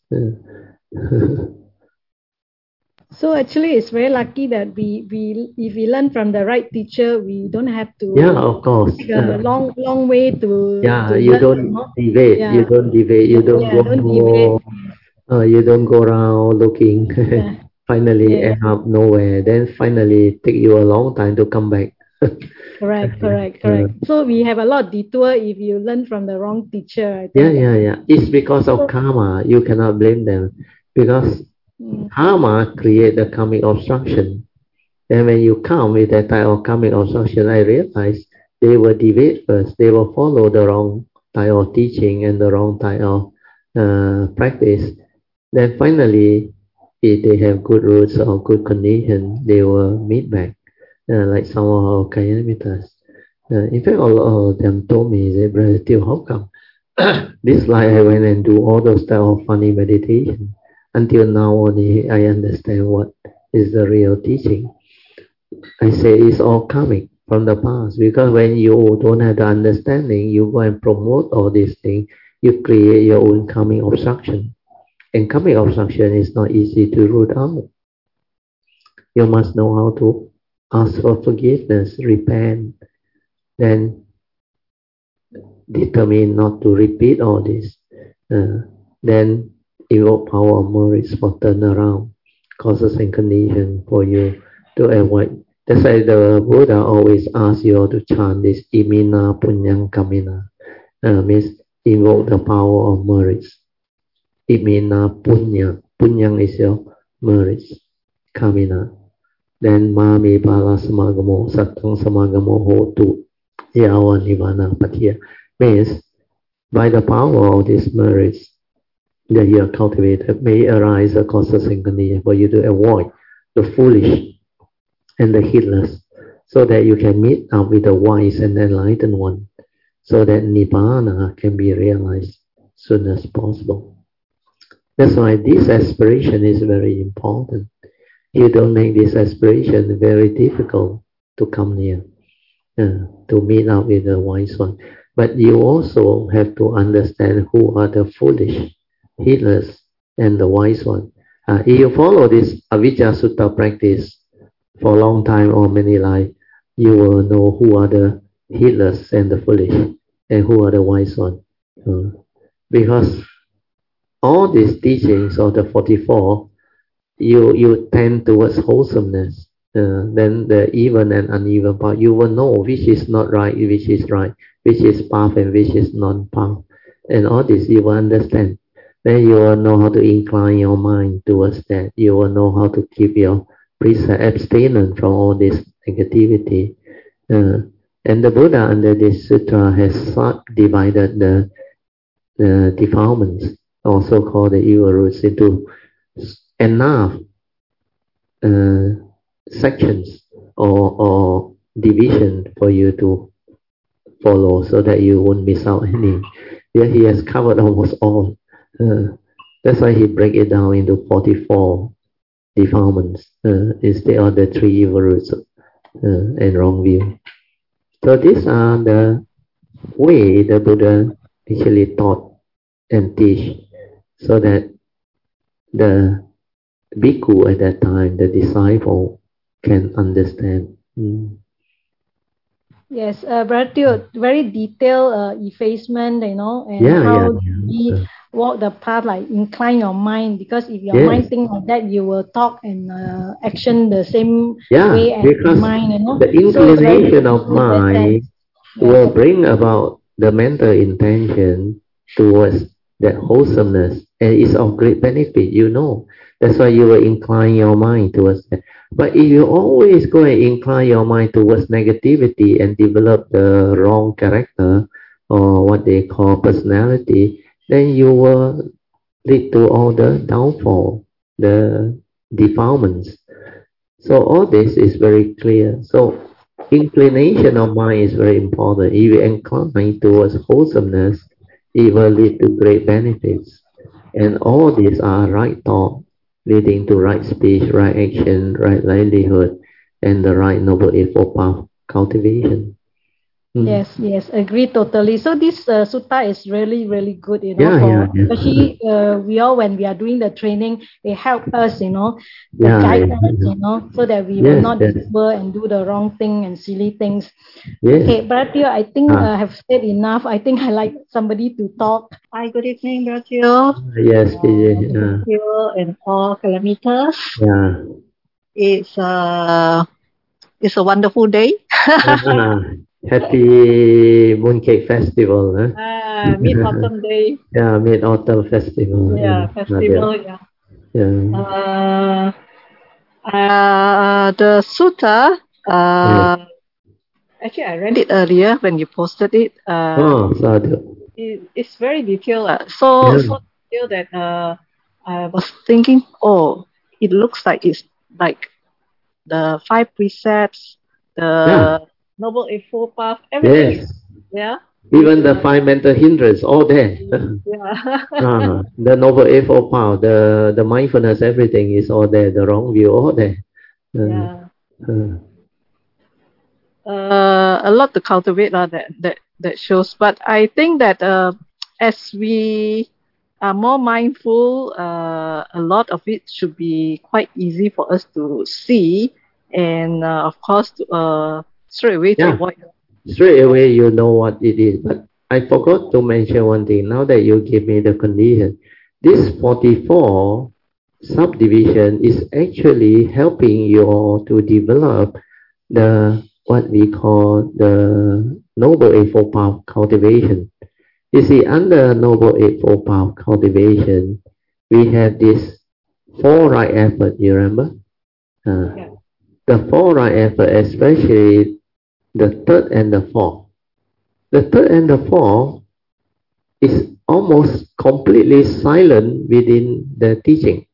So actually, it's very lucky that we if we learn from the right teacher, we don't have to. Yeah, of course. Take a long way to. Yeah, to you learn, don't deviate. Yeah. You don't deviate. You don't go. Don't deviate. You don't go around looking. Finally, end up nowhere. Then finally, take you a long time to come back. Correct. So we have a lot of detour if you learn from the wrong teacher. I think. Yeah. It's because of karma. You cannot blame them because karma create the karmic obstruction. And when you come with that type of karmic obstruction, I realize they will deviate first. They will follow the wrong type of teaching and the wrong type of practice. Then finally, if they have good roots or good condition, they will meet back. Like some of our Kalyanamittas. In fact, all of them told me, they Brother Teoh, how come? This life I went and do all those type of funny meditation. Until now only I understand what is the real teaching. I say it's all karmic from the past, because when you don't have the understanding, you go and promote all these things, you create your own karmic obstruction. And karmic obstruction is not easy to root out. You must know how to ask for forgiveness, repent, then determine not to repeat all this. Then evoke power of merits for turnaround, causes and conditions for you to avoid. That's why the Buddha always asks you all to chant this imina punyang kamina. Means invoke the power of merits. Imina punya. Punyang is your merits. Kamina. Then mami bala samagamo satang samagamo hotu yawa nivana patiya. Means by the power of these merits that you are cultivated may arise a causes and conditions for you to avoid the foolish and the heedless, so that you can meet up with the wise and enlightened one, so that Nibbana can be realized soon as possible. That's why this aspiration is very important. You don't make this aspiration very difficult to come near, to meet up with the wise one. But you also have to understand who are the foolish, heedless, and the wise one. If you follow this Avijja Sutta practice for a long time or many lives, you will know who are the heedless and the foolish, and who are the wise one. Because all these teachings of the 44, you tend towards wholesomeness. Then the even and uneven path, you will know which is not right, which is right, which is path and which is non-path. And all this you will understand. Then you will know how to incline your mind towards that. You will know how to keep your precept abstinent from all this negativity. And the Buddha under this sutra has divided the defilements, also called the evil roots, into enough sections or division for you to follow, so that you won't miss out any. Yeah, he has covered almost all. That's why he break it down into 44 defilements instead of the 3 evil roots and wrong view. So these are the way the Buddha actually taught and teach, so that the bhikkhu at that time, the disciple, can understand. Yes, Brother Teoh, very detailed effacement, and how we walk the path, like incline your mind, because if your mind thinks like that, you will talk and action the same way as your mind. The inclination of mind will bring about the mental intention towards that wholesomeness, and it's of great benefit, you know. That's why you will incline your mind towards that. But if you always go and incline your mind towards negativity and develop the wrong character or what they call personality, then you will lead to all the downfall, the defilements. So all this is very clear. So inclination of mind is very important. If you incline towards wholesomeness, it will lead to great benefits. And all these are right thought, leading to right speech, right action, right livelihood, and the right noble eightfold path cultivation. Yes, agree totally. So this sutta is really, really good, especially we all, when we are doing the training, they help us, they guide us, so that we will not go and do the wrong thing and silly things. Okay, Bratio, I think I have said enough. I think I like somebody to talk. Hi, good evening, Bratio. Yes, PJ. And all kilometers. Yeah. It's a wonderful day. Happy Mooncake Festival, huh? Mid-autumn day. Yeah, Mid-Autumn Festival. Yeah, festival, the sutta, actually I read it earlier when you posted it. It's very detailed. So detailed that I was thinking, it looks like it's like the 5 precepts, the Noble Eightfold Path, everything. Yes. Yeah. Even the 5 mental hindrances, all there. The Noble Eightfold Path, the mindfulness, everything is all there. The wrong view, all there. A lot to cultivate that shows. But I think that as we are more mindful, a lot of it should be quite easy for us to see, and of course straight away to avoid. Straight away you know what it is. But I forgot to mention one thing. Now that you give me the condition, this 44 subdivision is actually helping you all to develop the what we call the Noble Eightfold Path cultivation. You see, under Noble Eightfold Path cultivation, we have this 4 right effort, you remember? The 4 right effort, especially the 3rd and the 4th. The 3rd and the 4th is almost completely silent within the teaching.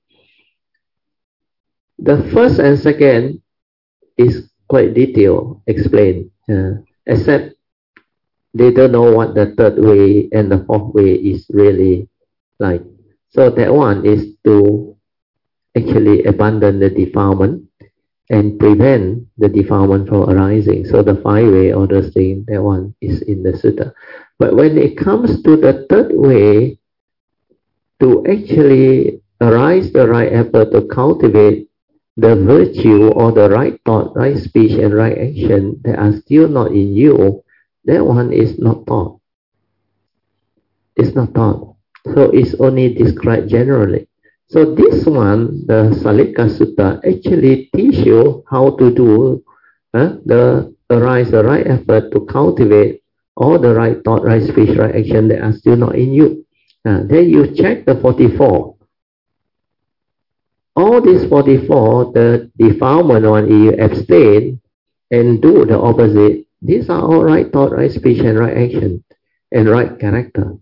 The 1st and 2nd is quite detailed, explained, except they don't know what the 3rd way and the 4th way is really like. So that one is to actually abandon the defilement and prevent the defilement from arising. So the 5 way, all those things, that one is in the sutta. But when it comes to the 3rd way, to actually arise the right effort to cultivate the virtue or the right thought, right speech, and right action that are still not in you, that one is not taught. It's not taught. So it's only described generally. So this one, the Salika Sutta, actually teach you how to do the right effort to cultivate all the right thought, right speech, right action that are still not in you. Then you check the 44. All these 44, the defilement one, you abstain and do the opposite. These are all right thought, right speech, and right action, and right character.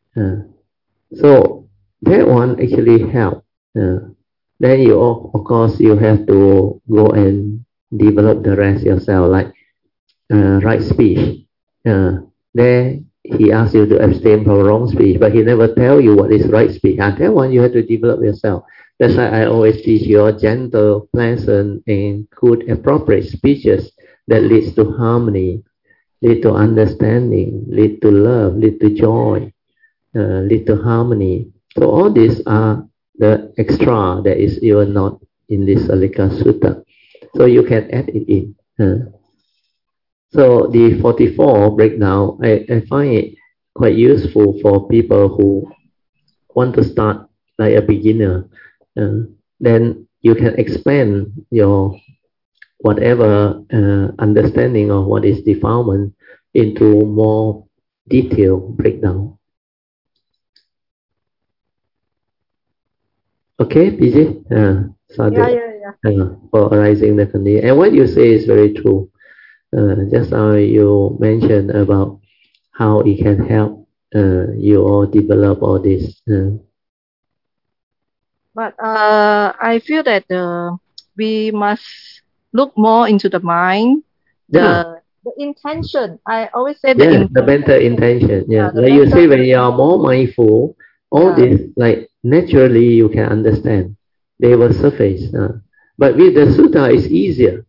So that one actually helps. Then you, of course, you have to go and develop the rest yourself, like right speech. There he asks you to abstain from wrong speech, but he never tell you what is right speech. And that one you have to develop yourself. That's why I always teach you gentle, pleasant, and good, appropriate speeches that leads to harmony, lead to understanding, lead to love, lead to joy, lead to harmony. So all these are the extra that is even not in this Salika Sutta. So you can add it in. So the 44 breakdown, I find it quite useful for people who want to start like a beginner. Then you can expand your whatever understanding of what is defilement into more detailed breakdown. Okay, PJ? Sadhu. For arising the condition. And what you say is very true. Just now you mentioned about how it can help you all develop all this. But I feel that we must look more into the mind. The intention. I always say the mental intention. Yeah, like you say, when you are more mindful, all this, like naturally you can understand. They will surface. But with the sutta, it's easier.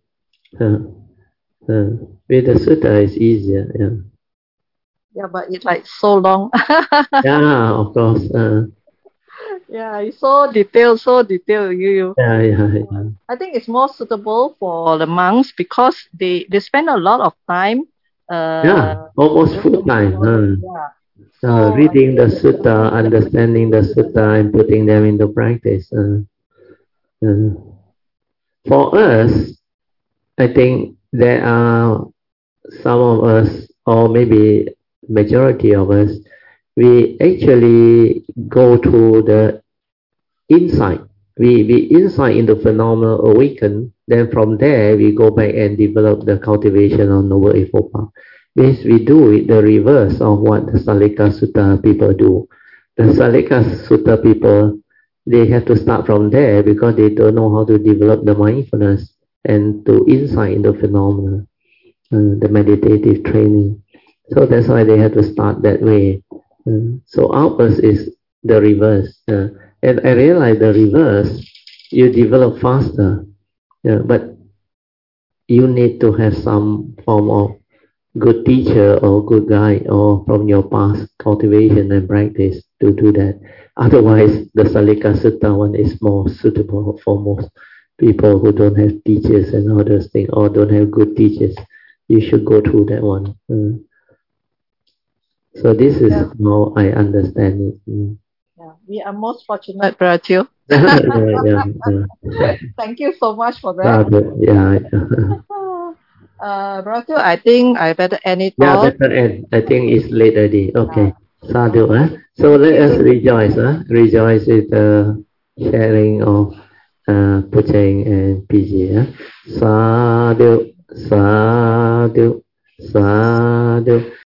With the sutta, it's easier. Yeah, but it's like so long. Yeah, of course. Yeah, it's so detailed. Yeah. I think it's more suitable for the monks because they spend a lot of time. Almost full time. So reading the sutta, understanding the sutta, and putting them into practice. For us, I think there are some of us, or maybe majority of us, we actually go to the insight. We insight into phenomena awaken, then from there we go back and develop the cultivation of Noble Eightfold Path. Means we do it the reverse of what the Salika Sutta people do. The Salika Sutta people, they have to start from there because they don't know how to develop the mindfulness and to insight into phenomena, the meditative training. So that's why they have to start that way. So ours is the reverse. And I realize the reverse, you develop faster, but you need to have some form of good teacher or good guide or from your past cultivation and practice to do that. Otherwise, the Salika Sutta one is more suitable for most people who don't have teachers and all those things, or don't have good teachers. You should go through that one. So this is how I understand it. Yeah, we are most fortunate, Brother Teoh. Thank you so much for that. Brother Teoh, I think I better end it all. Yeah, better end. I think it's late already. Okay. Sadhu. So let us rejoice. Rejoice with the sharing of Pucheng and PG. Sadhu, sadhu, sadhu.